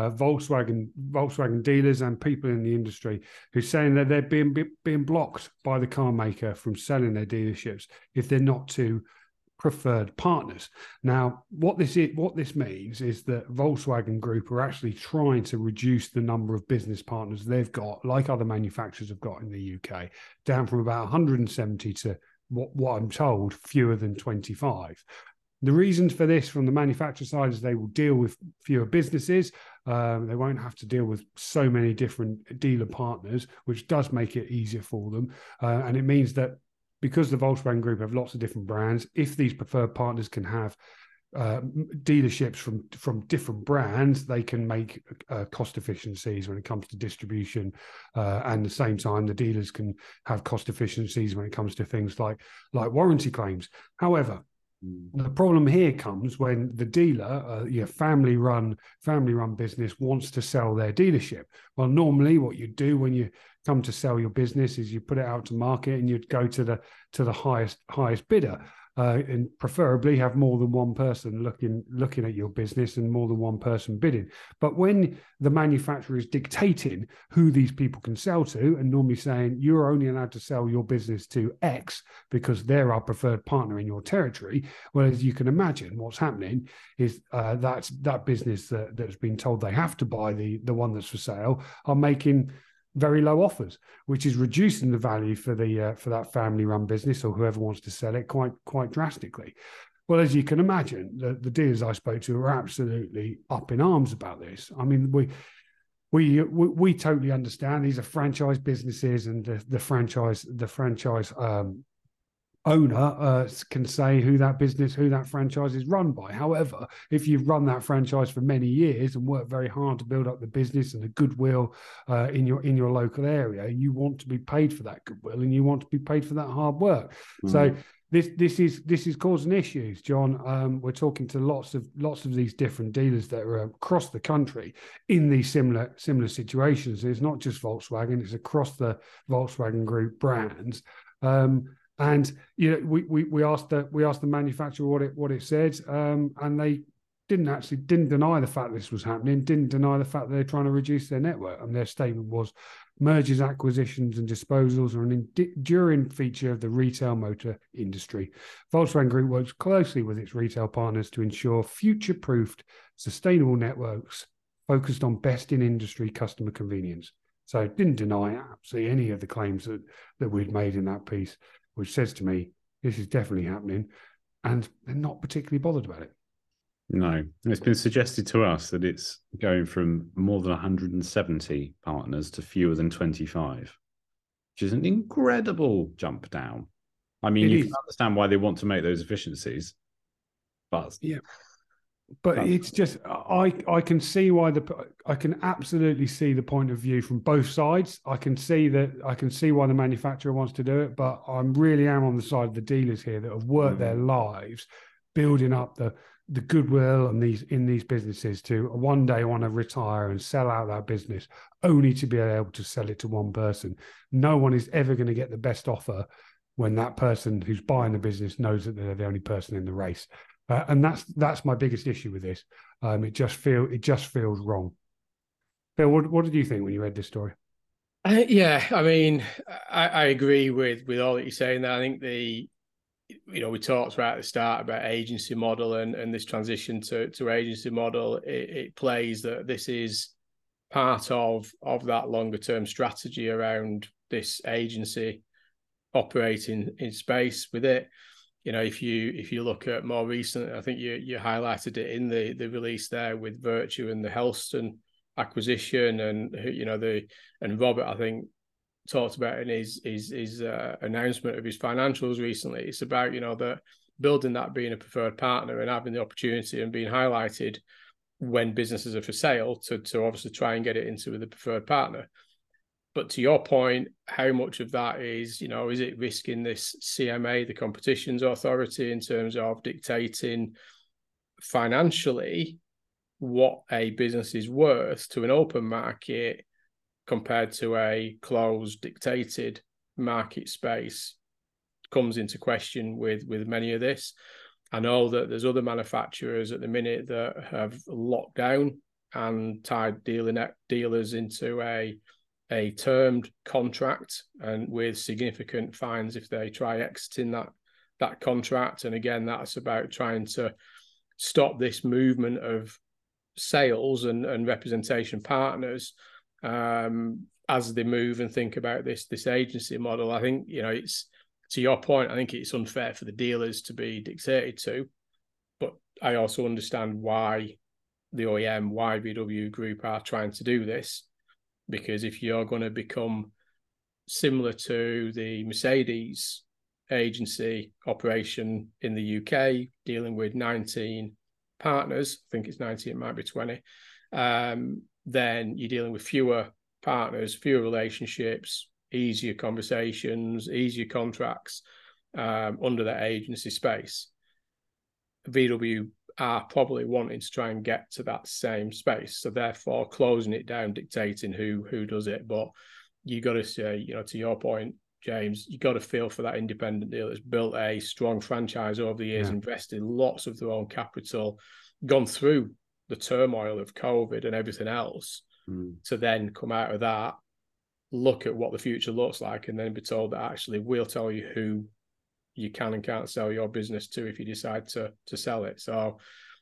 Volkswagen dealers and people in the industry who're saying that they're being blocked by the car maker from selling their dealerships if they're not to preferred partners. Now, what this means is that Volkswagen Group are actually trying to reduce the number of business partners they've got, like other manufacturers have got in the UK, down from about 170 to what I'm told, fewer than 25. The reasons for this from the manufacturer side is they will deal with fewer businesses. They won't have to deal with so many different dealer partners, which does make it easier for them. And it means that because the Volkswagen Group have lots of different brands, if these preferred partners can have dealerships from different brands, they can make cost efficiencies when it comes to distribution, and at the same time the dealers can have cost efficiencies when it comes to things like warranty claims. However, the problem here comes when the dealer, family run business, wants to sell their dealership. Well, normally what you do when you come to sell your business is you put it out to market and you'd go to the highest bidder, and preferably have more than one person looking at your business and more than one person bidding. But when the manufacturer is dictating who these people can sell to and normally saying you're only allowed to sell your business to X because they're our preferred partner in your territory, well, as you can imagine, what's happening is that business that's been told they have to buy the one that's for sale are making very low offers, which is reducing the value for that family-run business or whoever wants to sell it quite drastically. Well, as you can imagine, the dealers I spoke to are absolutely up in arms about this. I mean, we totally understand these are franchise businesses, and the franchise owner can say who that business, who that franchise is run by. However, if you've run that franchise for many years and worked very hard to build up the business and the goodwill in your local area, you want to be paid for that goodwill and you want to be paid for that hard work. So this is causing issues, John. We're talking to lots of these different dealers that are across the country in these similar situations. It's not just Volkswagen; it's across the Volkswagen Group brands. And we asked the manufacturer what it said, and they didn't deny the fact this was happening, didn't deny the fact that they're trying to reduce their network. And their statement was, mergers, acquisitions and disposals are an enduring feature of the retail motor industry. Volkswagen Group works closely with its retail partners to ensure future-proofed, sustainable networks focused on best-in-industry customer convenience. So it didn't deny absolutely any of the claims that we'd made in that piece, which says to me, this is definitely happening, and they're not particularly bothered about it. No, it's been suggested to us that it's going from more than 170 partners to fewer than 25, which is an incredible jump down. I mean, you can understand why they want to make those efficiencies, but yeah. But it's just I can see why I can absolutely see the point of view from both sides. I can see why the manufacturer wants to do it, but I really am on the side of the dealers here that have worked their lives building up the goodwill and in these businesses to one day want to retire and sell out that business only to be able to sell it to one person. No one is ever going to get the best offer when that person who's buying the business knows that they're the only person in the race. And that's my biggest issue with this. It just feels wrong. Phil, what did you think when you read this story? Yeah, I mean, I agree with all that you're saying there. I think we talked right at the start about agency model and this transition to agency model. It plays that this is part of that longer term strategy around this agency operating in space with it. If you look at more recent, I think you highlighted it in the release there with Vertu and the Helston acquisition, and Robert, I think, talked about in his announcement of his financials recently. It's about that building that being a preferred partner and having the opportunity and being highlighted when businesses are for sale to obviously try and get it into the preferred partner. But to your point, how much of that is it risking this CMA, the Competitions Authority, in terms of dictating financially what a business is worth to an open market compared to a closed, dictated market space comes into question with many of this. I know that there's other manufacturers at the minute that have locked down and tied dealers into a termed contract and with significant fines if they try exiting that contract. And again, that's about trying to stop this movement of sales and representation partners as they move and think about this agency model. I think, it's, to your point, I think it's unfair for the dealers to be dictated to, but I also understand why the OEM, why VW Group are trying to do this. Because if you're going to become similar to the Mercedes agency operation in the UK, dealing with 19 partners, I think it's 19, it might be 20, then you're dealing with fewer partners, fewer relationships, easier conversations, easier contracts under that agency space. VW are probably wanting to try and get to that same space, so therefore closing it down, dictating who does it. But you got to say, to your point, James, you got to feel for that independent dealer that's built a strong franchise over the years, invested lots of their own capital, gone through the turmoil of COVID and everything else, to then come out of that, look at what the future looks like, and then be told that actually we'll tell you who you can and can't sell your business to if you decide to sell it. So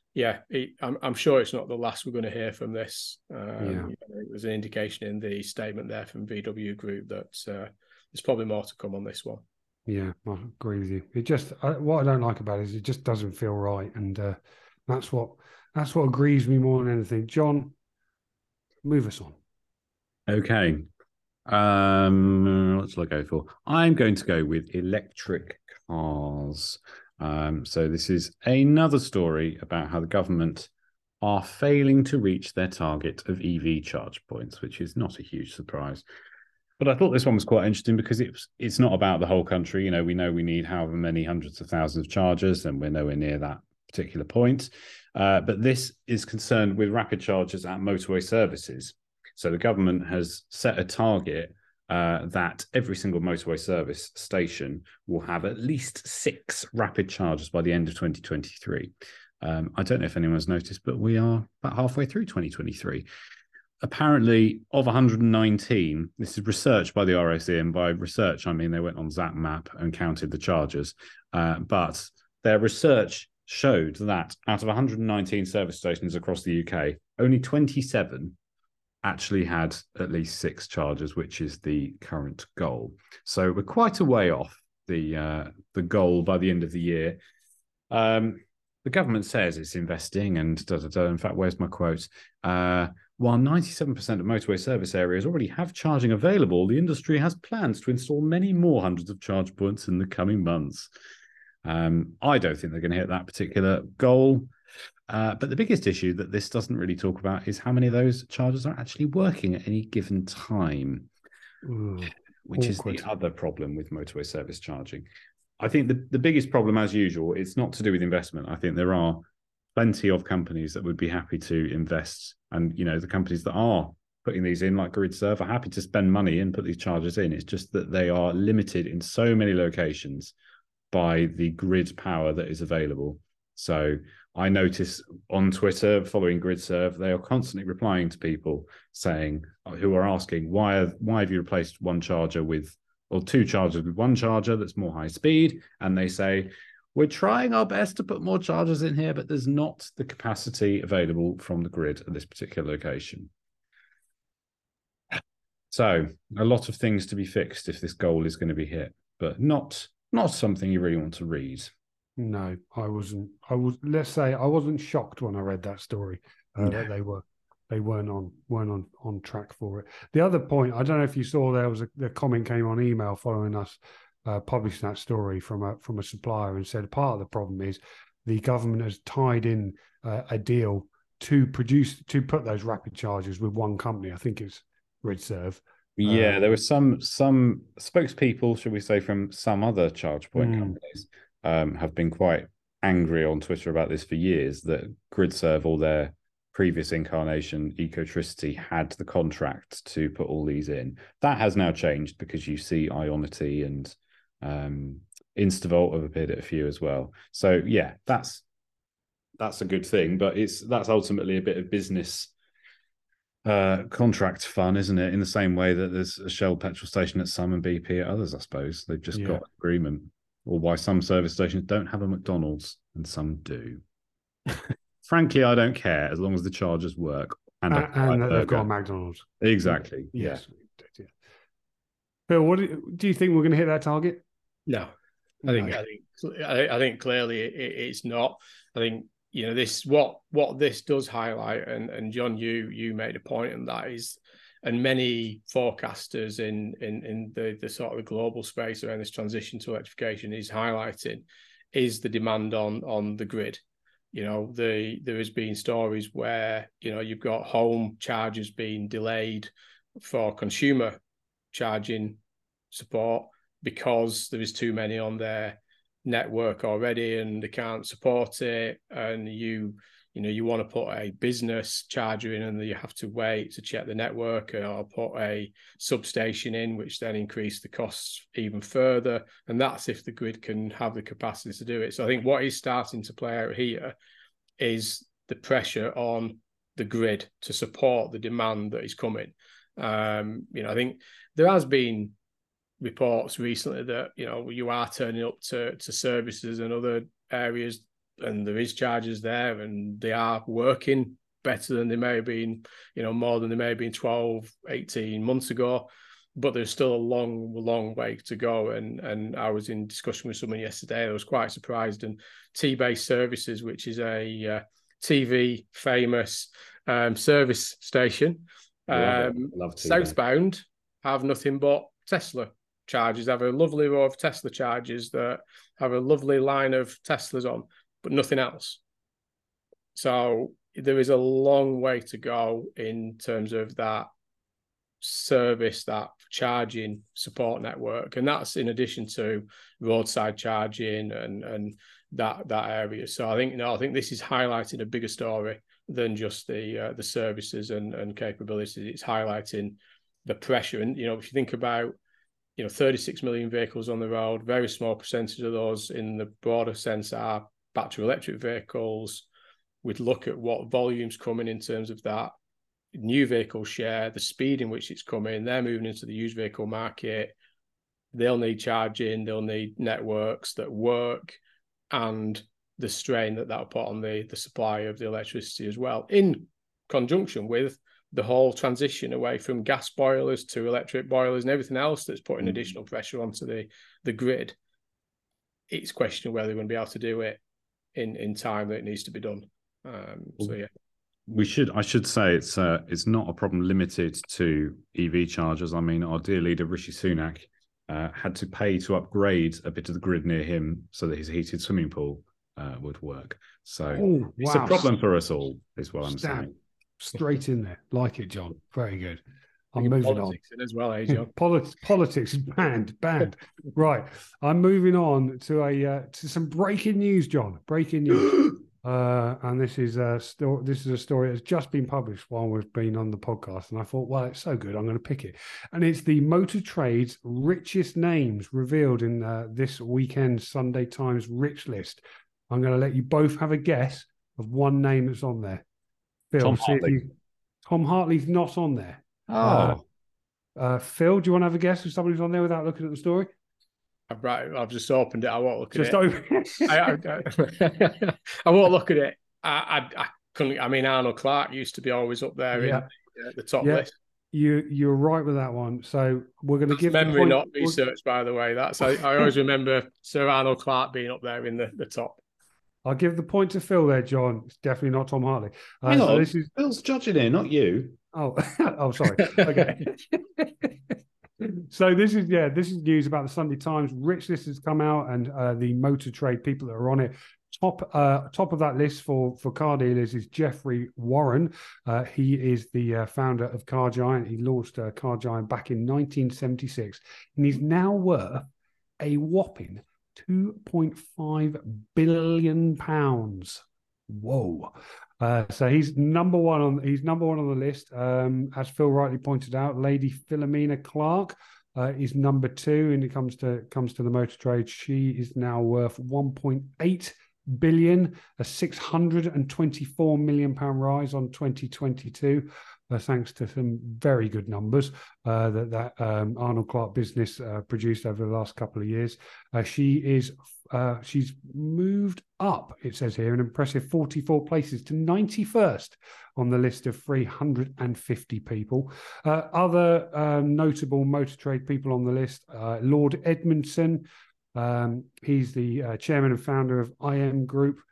I'm sure it's not the last we're going to hear from this. There's an indication in the statement there from VW Group that there's probably more to come on this one. Yeah, I agree with you. It just what I don't like about it is it just doesn't feel right, and that's what aggrieves me more than anything. John, move us on. Okay. What shall I go for? I'm going to go with electric cars. So this is another story about how the government are failing to reach their target of EV charge points, which is not a huge surprise. But I thought this one was quite interesting because it's not about the whole country. You know we need however many hundreds of thousands of chargers, and we're nowhere near that particular point. But this is concerned with rapid chargers at motorway services. So the government has set a target that every single motorway service station will have at least 6 rapid chargers by the end of 2023. I don't know if anyone's noticed, but we are about halfway through 2023. Apparently, of 119, this is research by the RAC, and by research, I mean they went on ZapMap and counted the chargers. But their research showed that out of 119 service stations across the UK, only 27 actually had at least 6 chargers, which is the current goal. So we're quite a way off the goal by the end of the year. The government says it's investing and da-da-da. In fact, where's my quote? While 97% of motorway service areas already have charging available, the industry has plans to install many more hundreds of charge points in the coming months. I don't think they're going to hit that particular goal. But the biggest issue that this doesn't really talk about is how many of those chargers are actually working at any given time, which is the other problem with motorway service charging. I think the biggest problem, as usual, it's not to do with investment. I think there are plenty of companies that would be happy to invest. And, the companies that are putting these in, like GridServe, are happy to spend money and put these chargers in. It's just that they are limited in so many locations by the grid power that is available. So I notice on Twitter, following GridServe, they are constantly replying to people saying, who are asking, why have you replaced one charger with, or 2 chargers with one charger that's more high speed? And they say, we're trying our best to put more chargers in here, but there's not the capacity available from the grid at this particular location. So a lot of things to be fixed if this goal is going to be hit, but not something you really want to read. No, I wasn't. Let's say I wasn't shocked when I read that story that they weren't on track for it. The other point, I don't know if you saw, there was the comment came on email following us publishing that story from a supplier, and said part of the problem is the government has tied in a deal to put those rapid chargers with one company. I think it's GridServe. Yeah, there were some spokespeople, should we say, from some other charge point companies have been quite angry on Twitter about this for years, that GridServe, or their previous incarnation, Ecotricity, had the contract to put all these in. That has now changed because you see Ionity and Instavolt have appeared at a few as well. So yeah, that's a good thing, but that's ultimately a bit of business contract fun, isn't it? In the same way that there's a Shell petrol station at some and BP at others, I suppose. They've just got agreement. Or why some service stations don't have a McDonald's and some do. Frankly, I don't care as long as the chargers work and they've got a McDonald's. Exactly. Yes. Yeah. Bill, what do you think we're going to hit that target? No, I think clearly it's not. I think this what this does highlight, and John, you made a point on that, is, and many forecasters in the sort of the global space around this transition to electrification is highlighting, is the demand on the grid. There has been stories where you've got home chargers being delayed for consumer charging support because there is too many on their network already and they can't support it, and you want to put a business charger in and you have to wait to check the network, or put a substation in, which then increase the costs even further, and that's if the grid can have the capacity to do it. So I think what is starting to play out here is the pressure on the grid to support the demand that is coming. I think there has been reports recently that you are turning up to services and other areas, and there is charges there, and they are working better than they may have been, more than they may have been 12, 18 months ago. But there's still a long way to go. And I was in discussion with someone yesterday. I was quite surprised. And T-Base Services, which is a TV famous service station, love southbound, have nothing but Tesla chargers, have a lovely row of Tesla chargers that have a lovely line of Teslas on, but nothing else. So there is a long way to go in terms of that service, that charging support network, and that's in addition to roadside charging and that area. So I think this is highlighting a bigger story than just the services and capabilities. It's highlighting the pressure, and if you think about 36 million vehicles on the road, very small percentage of those in the broader sense are battery electric vehicles. We'd look at what volume's coming in terms of that new vehicle share, the speed in which it's coming. They're moving into the used vehicle market. They'll need charging, they'll need networks that work, and the strain that'll put on the supply of the electricity as well, in conjunction with the whole transition away from gas boilers to electric boilers and everything else that's putting additional pressure onto the grid. It's a question of whether we're going to be able to do it in time that it needs to be done. So yeah. I should say it's not a problem limited to EV chargers. I mean, our dear leader Rishi Sunak had to pay to upgrade a bit of the grid near him so that his heated swimming pool would work. So it's a problem for us all, is what I'm saying. Straight in there, like it, John. Very good. I'm moving on in as well, John. Politics is banned. Right, I'm moving on to some breaking news, John. Breaking news. And this is a story that's just been published while we've been on the podcast, and I thought, well, it's so good, I'm going to pick it. And it's the Motor Trade's richest names revealed in this weekend's Sunday Times Rich List. I'm going to let you both have a guess of one name that's on there. Phil, Tom Hartley. Tom Hartley's not on there. Phil, do you want to have a guess of somebody who's on there without looking at the story? I've just opened it. I won't look at it. I won't look at it. I couldn't. I mean, Arnold Clark used to be always up there in the top list. You're right with that one. So we're going to give memory, not research, by the way. I always remember Sir Arnold Clark being up there in the top. I'll give the point to Phil there, John. It's definitely not Tom Hartley. So Phil's judging here, not you. Oh, sorry. Okay. So this is news about the Sunday Times Rich List has come out, and the Motor Trade people that are on it. Top of that list for car dealers is Jeffrey Warren. He is the founder of Car Giant. He launched Car Giant back in 1976, and he's now worth a whopping £2.5 billion. Whoa. So he's number one on the list. As Phil rightly pointed out, Lady Philomena Clark is number two, and it comes to the Motor Trade. She is now worth 1.8 billion, a 624 million pound rise on 2022, thanks to some very good numbers that Arnold Clark business produced over the last couple of years. She's moved up, it says here, an impressive 44 places to 91st on the list of 350 people. Other notable Motor Trade people on the list, Lord Edmondson. He's the chairman and founder of IM Group.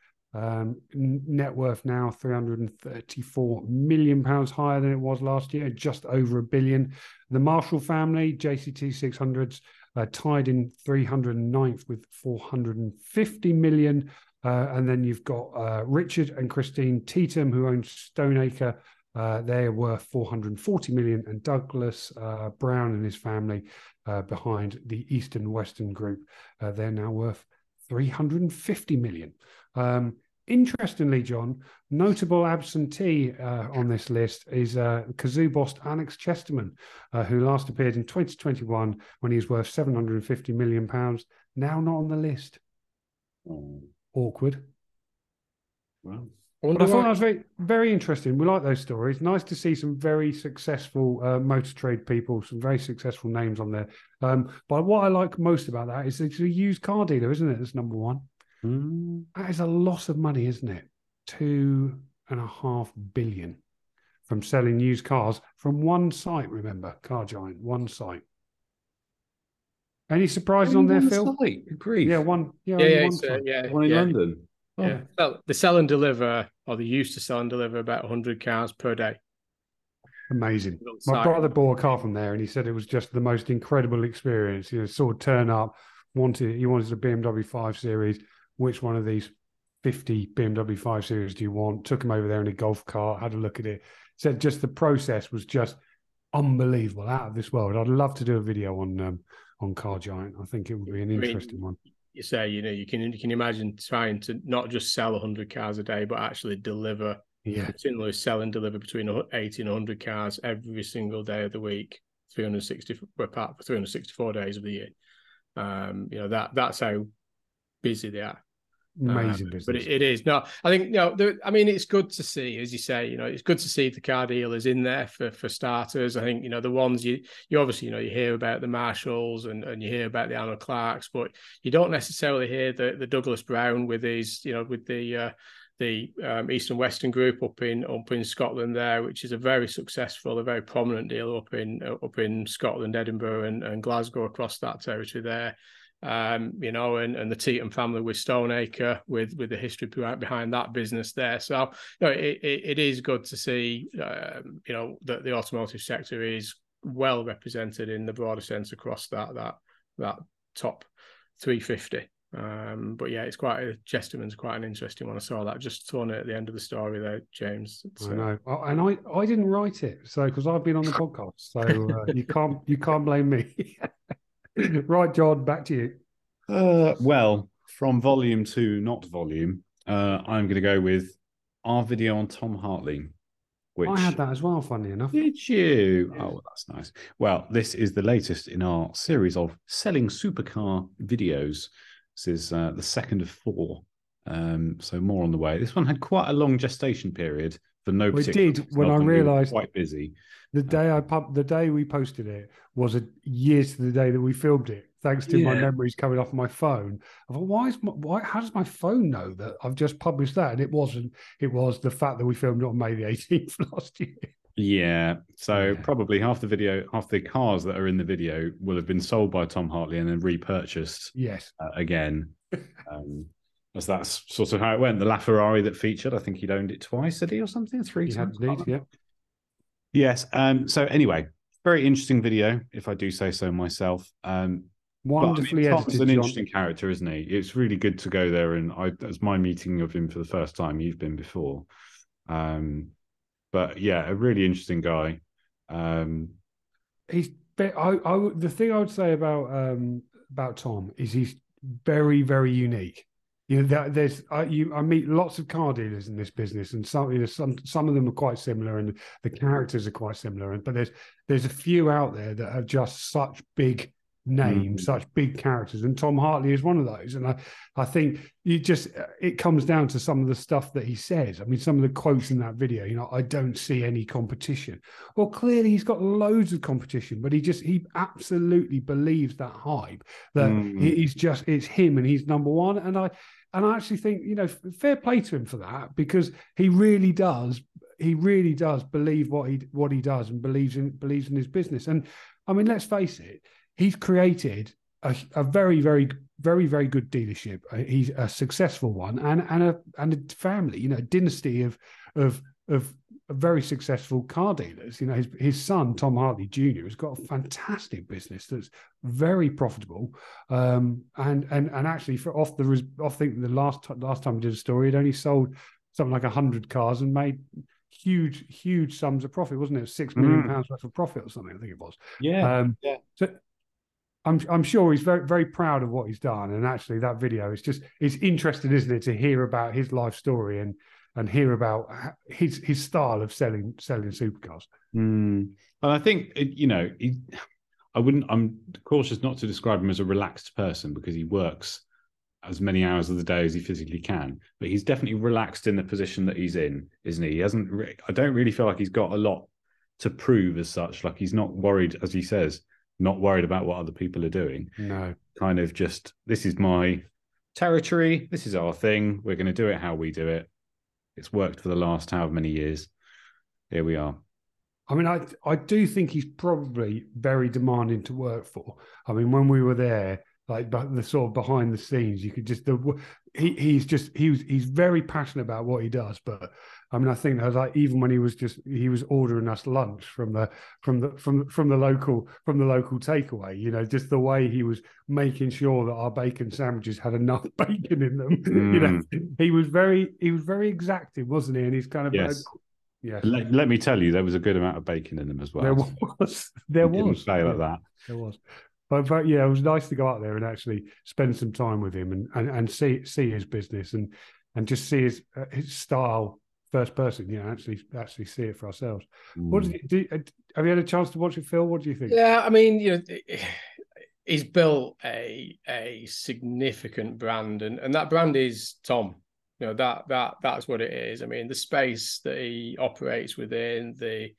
Net worth now £334 million higher than it was last year, just over £1 billion. The Marshall family, JCT 600s, tied in 309th with 450 million. And then you've got Richard and Christine Teetham, who own Stoneacre. They're worth 440 million, and Douglas Brown and his family behind the Eastern Western Group. They're now worth 350 million. Interestingly, John, notable absentee on this list is Kazoo boss Alex Chesterman, who last appeared in 2021 when he was worth £750 million. Now not on the list. Awkward. Well, but I thought that was very, very interesting. We like those stories. Nice to see some very successful Motor Trade people, some very successful names on there. But what I like most about that is it's a used car dealer, isn't it? That's number one. That is a lot of money, isn't it? 2.5 billion from selling used cars from one site. Remember, Car Giant, one site. Any surprises on there, Phil? Grief. Yeah, one. One in London. Oh. Yeah, well, they sell and deliver, or they used to sell and deliver about 100 cars per day. Amazing. My brother bought a car from there, and he said it was just the most incredible experience. Sort of turn up, he wanted a BMW 5 Series. Which one of these 50 BMW 5 Series do you want? Took him over there in a golf cart, had a look at it. Said just the process was just unbelievable, out of this world. I'd love to do a video on Car Giant. I think it would be an interesting one. You say, you can imagine trying to not just sell 100 cars a day, but actually deliver. Continually sell and deliver between 80 and 100 cars every single day of the week, 364 days of the year. That's how busy they are. Amazing business. But it is. No, I think, it's good to see, as you say, it's good to see the car dealers in there for starters. I think, the ones you obviously, you hear about the Marshalls and you hear about the Arnold Clarks, but you don't necessarily hear the Douglas Brown with his, with the East and Western Group up in Scotland there, which is a very successful, a very prominent dealer up in Scotland, Edinburgh and Glasgow, across that territory there. And the Teaton family with Stoneacre, with the history behind that business there. So it is good to see that the automotive sector is well represented in the broader sense across that top 350. But yeah, it's Chesterman's quite an interesting one. I saw that just thrown at the end of the story there, James. I know, and I didn't write it, so because I've been on the podcast, so you can't blame me. Right, John, back to you. Well, from volume to not volume, I'm going to go with our video on Tom Hartley. Which... I had that as well, funnily enough. Did you? Yeah. Oh, that's nice. Well, this is the latest in our series of selling supercar videos. This is the second of 4, so more on the way. This one had quite a long gestation period for no particular. It did, when I realised quite busy. The day we posted it was years to the day that we filmed it. Thanks to my memories coming off my phone. I thought, how does my phone know that I've just published that? And it wasn't. It was the fact that we filmed it on May the 18th last year. Yeah. So probably half the cars that are in the video will have been sold by Tom Hartley and then repurchased. Yes. Again. As that's sort of how it went. The LaFerrari that featured, I think he'd owned it twice, did he, or something? 3 times? Yeah. Yes. So anyway, very interesting video, if I do say so myself. Wonderfully edited. Tom's an interesting character, isn't he? It's really good to go there, and that's my meeting of him for the first time. You've been before, but yeah, a really interesting guy. The thing I would say about Tom is he's very, very unique. I meet lots of car dealers in this business, and some of them are quite similar, and the characters are quite similar. But there's a few out there that are just such big names, such big characters, and Tom Hartley is one of those. And I think it comes down to some of the stuff that he says. I mean, some of the quotes in that video, I don't see any competition. Well, clearly he's got loads of competition, but he absolutely believes that hype that it's him and he's number one. And I actually think, fair play to him for that, because he really does believe what he does and believes in his business. And I mean, let's face it, he's created a very, very, very, very good dealership. He's a successful one, and a family, a dynasty of very successful car dealers. His son Tom Hartley Jr. has got a fantastic business that's very profitable. And actually, I think the last time we did a story, he'd only sold something like 100 cars and made huge sums of profit, wasn't it? £6 million worth of profit or something, I think it was. So I'm sure he's very, very proud of what he's done. And actually that video it's interesting, isn't it, to hear about his life story and hear about his style of selling supercars. And I think, I'm cautious not to describe him as a relaxed person, because he works as many hours of the day as he physically can, but he's definitely relaxed in the position that he's in, isn't he? I don't really feel like he's got a lot to prove as such. Like, he's not worried, as he says, not worried about what other people are doing. No. Kind of just, this is my territory. This is our thing. We're going to do it how we do it. It's worked for the last however many years. Here we are. I mean, I do think he's probably very demanding to work for. I mean, when we were there, like, but the sort of behind the scenes, you could just he's very passionate about what he does. But I mean, I think that was like, even when he was ordering us lunch from the local takeaway, you know, just the way he was making sure that our bacon sandwiches had enough bacon in them. You know, he was very exacting, wasn't he? And he's kind of yes. Let me tell you, there was a good amount of bacon in them as well. There was. Didn't say like that. There was. But yeah, it was nice to go out there and actually spend some time with him and see his business and just see his style first person. You know, actually see it for ourselves. What have you had a chance to watch it, Phil? What do you think? Yeah, I mean, you know, he's built a significant brand, and that brand is Tom. You know, that's what it is. I mean, the space that he operates within,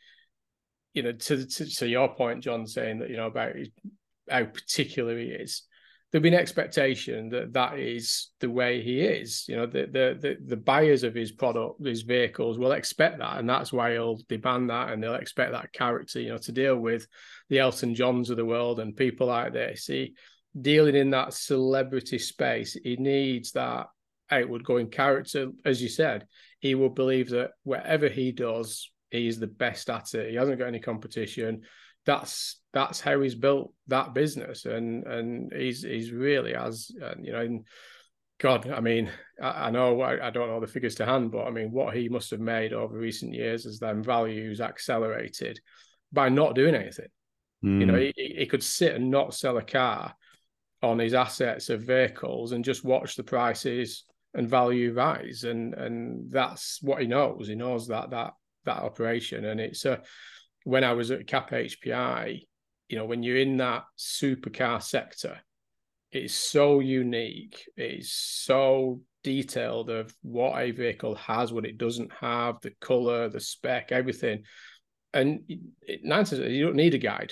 you know, to your point, John, saying that, you know, about how particular he is, there'll be an expectation that is the way he is. You know, the buyers of his product, his vehicles, will expect that, and that's why he'll demand that, and they'll expect that character. You know, to deal with the Elton Johns of the world and people like this. He dealing in that celebrity space, he needs that outward going character. As you said, he will believe that whatever he does, he's the best at it. He hasn't got any competition. That's how he's built that business, and he's really has, you know. And God, I mean, I know I don't know the figures to hand, but I mean, what he must have made over recent years as them values accelerated by not doing anything. You know, he could sit and not sell a car on his assets of vehicles and just watch the prices and value rise, and that's what he knows. He knows that operation, and it's when I was at Cap HPI, you know, when you're in that supercar sector, it's so unique, it's so detailed of what a vehicle has, what it doesn't have, the color, the spec, everything. And 9 times you don't need a guide.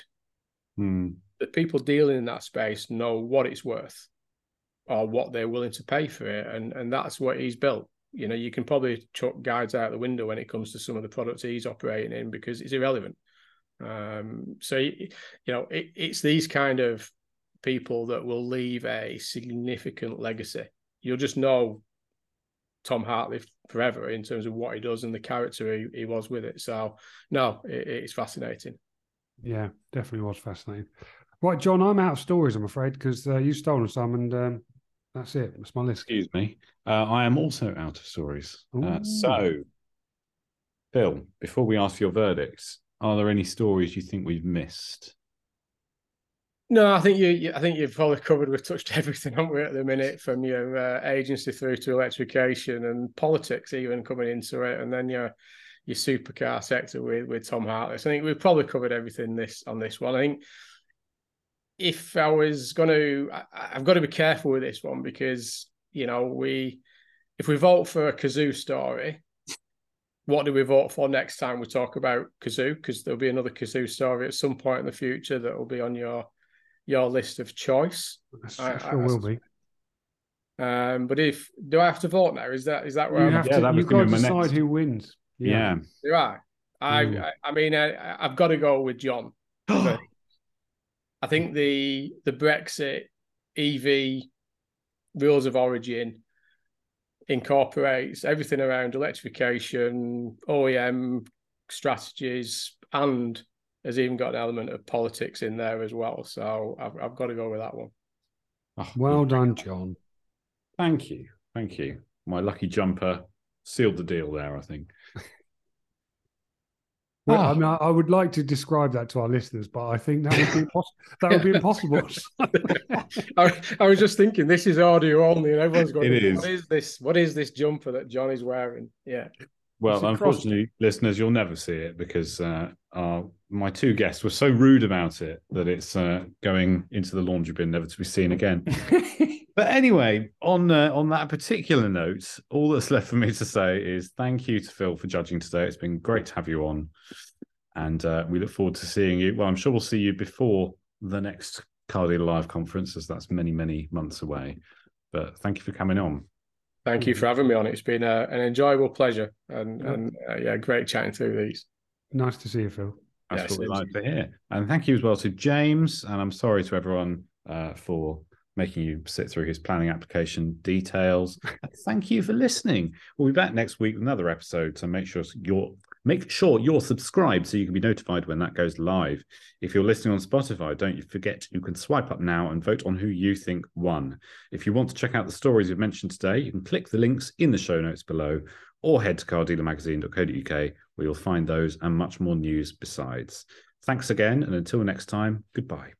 The people dealing in that space know what it's worth or what they're willing to pay for it, and that's what he's built. You know, you can probably chuck guides out the window when it comes to some of the products he's operating in because it's irrelevant. So, you know, it's these kind of people that will leave a significant legacy. You'll just know Tom Hartley forever in terms of what he does and the character he was with it. So, no, it's fascinating. Yeah, definitely was fascinating. Right, John, I'm out of stories, I'm afraid, because you've stolen some, and that's it. That's my list. Excuse me. I am also out of stories. So, Phil, before we ask for your verdicts, are there any stories you think we've missed? No, I think you've probably covered. We've touched everything, haven't we, at the minute, from your agency through to electrification and politics, even coming into it, and then your supercar sector with Tom Hartley. So I think we've probably covered everything on this one. I think if I was going to, I've got to be careful with this one because, you know, if we vote for a Cazoo story, what do we vote for next time we talk about Cazoo? Because there'll be another Cazoo story at some point in the future that will be on your list of choice. Sure will be. But do I have to vote now? Is that where you have to? You've got to decide who wins. Yeah. Do I? I mean, I've got to go with John. I think the Brexit EV rules of origin incorporates everything around electrification, OEM strategies, and has even got an element of politics in there as well. So I've got to go with that one. Oh, well done, John. Thank you. My lucky jumper sealed the deal there, I think. Well, I mean, I would like to describe that to our listeners, but I think that would be impossible. I was just thinking, this is audio only, and everyone's going, What is this? What is this jumper that John is wearing? Yeah. Well, unfortunately, listeners, you'll never see it because my two guests were so rude about it that it's going into the laundry bin, never to be seen again. But anyway, on that particular note, all that's left for me to say is thank you to Phil for judging today. It's been great to have you on. And we look forward to seeing you. Well, I'm sure we'll see you before the next Car Dealer Live conference, as that's many, many months away. But thank you for coming on. Thank you for having me on. It's been an enjoyable pleasure and great chatting through these. Nice to see you, Phil. That's what we like to hear. And thank you as well to James. And I'm sorry to everyone for making you sit through his planning application details. Thank you for listening. We'll be back next week with another episode, so make sure you're subscribed so you can be notified when that goes live. If you're listening on Spotify, don't forget you can swipe up now and vote on who you think won. If you want to check out the stories we've mentioned today, you can click the links in the show notes below or head to cardealermagazine.co.uk where you'll find those and much more news besides. Thanks again, and until next time, goodbye.